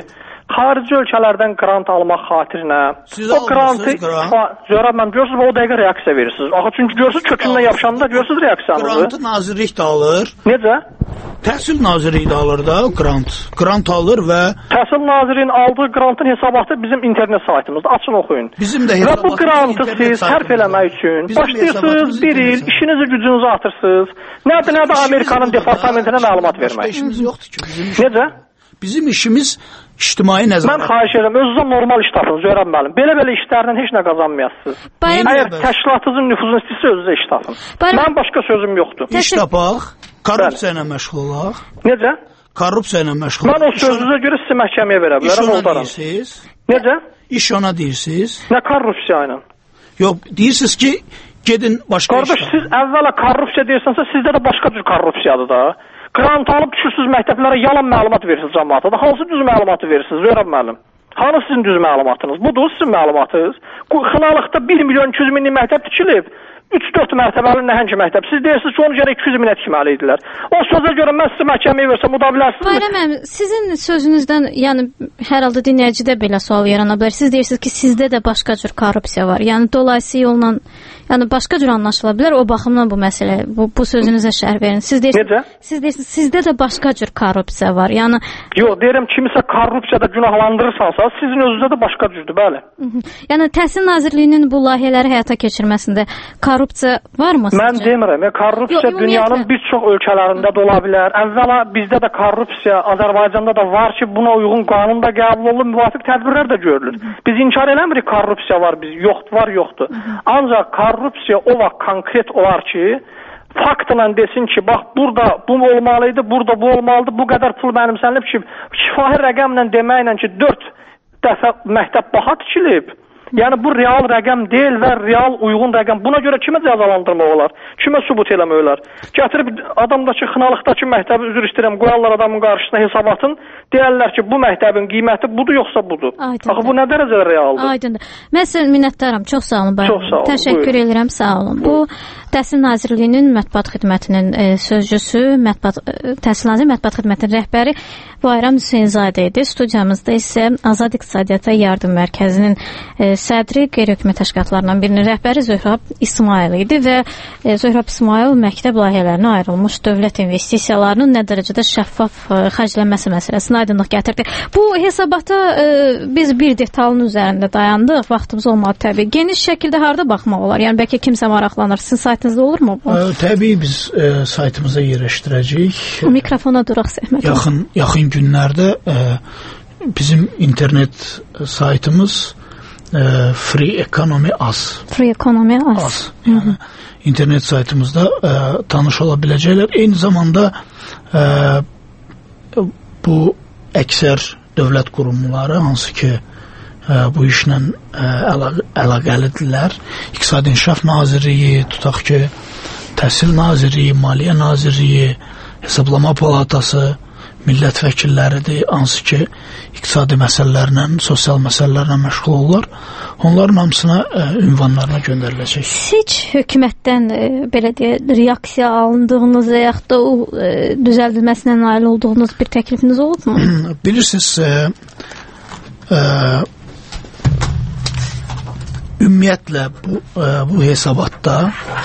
xarici ölkələrdən qrant almaq xatirinə Siz o qrantı Zöhrə mən görürsünüz o dəqiqə reaksiya verirsiniz. Axı çünki görürsünüz kökündən yapışanda görürsünüz reaksiyanızı. Qrantı nazirlik də alır. Necə? Təhsil Nazirliyi də alır da qrant. Qrant alır və Təhsil Nazirliyinin aldığı qrantın hesabatı bizim internet saytımızda. Açın oxuyun. Bizim də və bu qrantı siz sərf eləmək üçün başlayırsınız bir il işinizi gücünüzü atırsınız. Nədir, nədir Amerikanın departamentinə məlumat vermək? Başqa işimiz yoxdur ki. Bizim Necə? Bizim işimiz ictimai nəzarət. Mən xahiş edirəm, özünüzə normal iş tapın, Zöhrə müəllim. Belə-belə işlərdən heç nə qazanmayasınız. Əgər təşkilatınızın nüfuzunu istəyirsə özünüzə iş tapın. Mən başqa sözüm yoxdur. İş tapaq, korrupsiya ilə məşğul olaq. Necə? Korrupsiya ilə məşğul. Mən o sözünüzə görə sizi məhkəməyə verə bilərəm, oldaram. Necə? İş ona deyirsiniz. Nə korrupsiya ilə? Yox, deyirsiniz ki, gedin başqa Qardaş, siz əvvəla korrupsiya deyirsənsə, sizdə də başqa cür korrupsiyadır da. Qrant alıb düşürsünüz məktəblərə, yalan məlumat verirsiniz cəmaata da. Hansı düz məlumatı verirsiniz, Zöhrə müəllim? Hanı sizin düz məlumatınız? Budur sizin məlumatınız. Xınalıqda bir milyon iki yüz minlik məktəb tikilib. üç dörd mərtəbəli nəhəng məktəb. Siz deyirsiniz ki, onu gərək iki yüz minə tikməli idilər. O sözə görə mən sizi məhkəməyə versəm, uda bilərsiniz. Bayram əmi, sizin sözünüzdən, yəni hər halda dinləyicidə belə sual yarana bilər. Siz deyirsiniz ki, sizdə də başqa cür korrupsiya var. Yəni dolayısı yolla, yəni başqa cür anlaşıla bilər. O baxımdan bu məsələ, bu, bu sözünüzə şərh verin. Siz deyirsiniz, Necə? Siz deyirsiniz, sizdə də başqa cür korrupsiya var. Yəni Yox, deyirəm kimisə korrupsiyada günahlandırırsansa, sizin özünüzdə də başqa cürdür, bəli. Hı -hı. Yəni Təhsil Nazirliyinin bu layihələri həyata keçirməsində korrupsiya varmı sizcə? Mən demirəm, ya, korrupsiya Yo, dünyanın bir çox ölkələrində də ola bilər. Əvvəla bizdə də korrupsiya Azərbaycanda da var ki, buna uyğun qanun da qəbul olunur, müvafiq tədbirlər də görülür. Biz inkar eləmirik korrupsiya var, biz yox var, yoxdur. Ancaq korrupsiya o vaxt konkret olar ki, faktla desin ki, bax burada bu olmalıydı, burada bu olmalıdır, bu qədər pul mənimsənilib ki, şifahi rəqəmlə deməklə ki, dörd dəfə məktəb baha tikilib. Yəni bu real rəqəm deyil və real uyğun rəqəm. Buna görə kimə cəzalandırmaq olar? Kimə sübut eləmək olar? Gətirib adamdakı xınalıqdakı məktəbi üzr istəyirəm, qoyarlar adamın qarşısına hesabatın, deyərlər ki, bu məktəbin qiyməti budur yoxsa budur. Aydındır. Axı bu nə dərəcədə realdır? Aydındır. Mən sizə minnətdaram. Çox sağ olun. Bayram. Çox sağ olun. Təşəkkür Buyurun. edirəm. Sağ olun. Bu Təhsil Nazirliyinin mətbuat xidmətinin e, sözcüsü, mətbuat e, Təhsil Nazirliyinin mətbuat xidmətinin rəhbəri Bayram Hüseynzadə idi. Studiyamızda isə Azad İqtisadiyyata Yardım Mərkəzinin e, sədri, qeyri-hökumət təşkilatlarından birinin rəhbəri Zöhrab İsmayıl idi və e, Zöhrab İsmayıl məktəb layihələrinə ayrılmış dövlət investisiyalarının nə dərəcədə şəffaf e, xərclənməsi məsələsini aydınlıq gətirdi. Bu hesabata e, biz bir detalın üzərində dayandıq. Vaxtımız olmadı təbii. Geniş şəkildə harda baxmaq olar? Yəni bəlkə kimsə maraqlanır. Sizin saytınızda olurmu bu? E, təbii biz e, saytımıza yerləşdirəcəyik. Mikrofona duraq zəhmət. Yaxın yaxın günlərdə e, bizim internet saytımız e, Free Economy Az. Free Economy Az. Az. Yəni, internet saytımızda e, tanış ola biləcəklər. Eyni zamanda e, bu əksər dövlət qurumları, hansı ki e, bu işlə e, əlaq əlaqəlidirlər. İqtisadi İnkişaf Nazirliyi, tutaq ki, Təhsil Nazirliyi, Maliyyə Nazirliyi, Hesablama Palatası, millət vəkilləridir, hansı ki, iqtisadi məsələlərlə, sosial məsələlərlə məşğul olurlar. Onların hamısına e, ünvanlarına göndəriləcək. Heç hökumətdən e, belə deyə reaksiya alındığınız və yaxud da o e, düzəldilməsinə nail olduğunuz bir təklifiniz olubmu? Bilirsiniz, e, e, ümumiyyətlə bu, e, bu hesabatda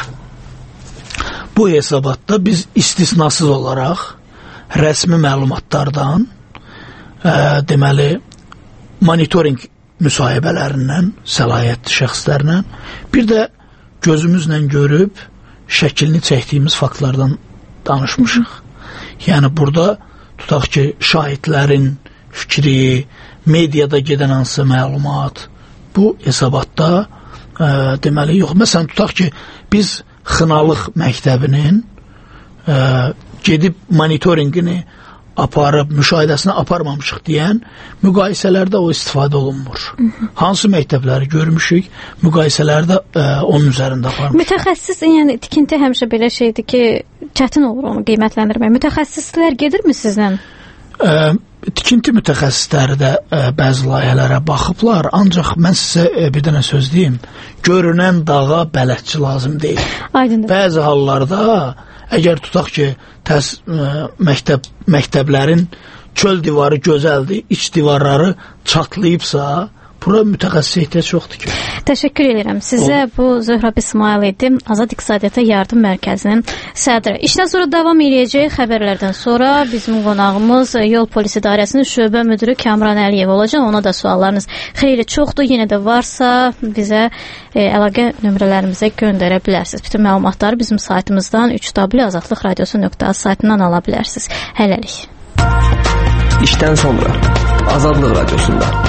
bu hesabatda biz istisnasız olaraq rəsmi məlumatlardan e, deməli monitoring müsahibələrindən, səlahiyyətli şəxslərlə, bir də gözümüzlə görüb şəklini çəkdiyimiz faktlardan danışmışıq. Yəni burada tutaq ki, şahidlərin fikri, mediada gedən hansı məlumat, bu hesabatda e, deməli yox. Məsələn, tutaq ki, biz Xınalıq məktəbinin e, gedib monitoringini aparıb, müşahidəsini aparmamışıq deyən müqayisələrdə o istifadə olunmur. Hı -hı. Hansı məktəbləri görmüşük, müqayisələrdə e, onun üzərində aparmışıq. Mütəxəssis, yəni tikinti həmişə belə şeydir ki, çətin olur onu qiymətləndirmək. Mütəxəssislər gedirmi sizlə? E, tikinti mütəxəssisləri də e, bəzi layihələrə baxıblar, ancaq mən sizə e, bir dənə söz deyim, görünən dağa bələdçi lazım deyil. Aydındır. Bəzi hallarda əgər tutaq ki, təs, ə, məktəb, məktəblərin çöl divarı gözəldir, iç divarları çatlayıbsa, bura mütəxəssis ehtiyac yoxdur ki. Təşəkkür edirəm. Sizə o... bu Zöhrab İsmail idi, Azad İqtisadiyyata Yardım Mərkəzinin sədri. İşdən sonra davam edəcək xəbərlərdən sonra bizim qonağımız Yol Polis İdarəsinin şöbə müdürü Kamran Əliyev olacaq. Ona da suallarınız xeyli çoxdur. Yenə də varsa bizə e, əlaqə nömrələrimizə göndərə bilərsiniz. Bütün məlumatları bizim saytımızdan üç w azadlıq radiosu nöqtə az saytından ala bilərsiniz. Hələlik. İşdən sonra Azadlıq Radiosunda.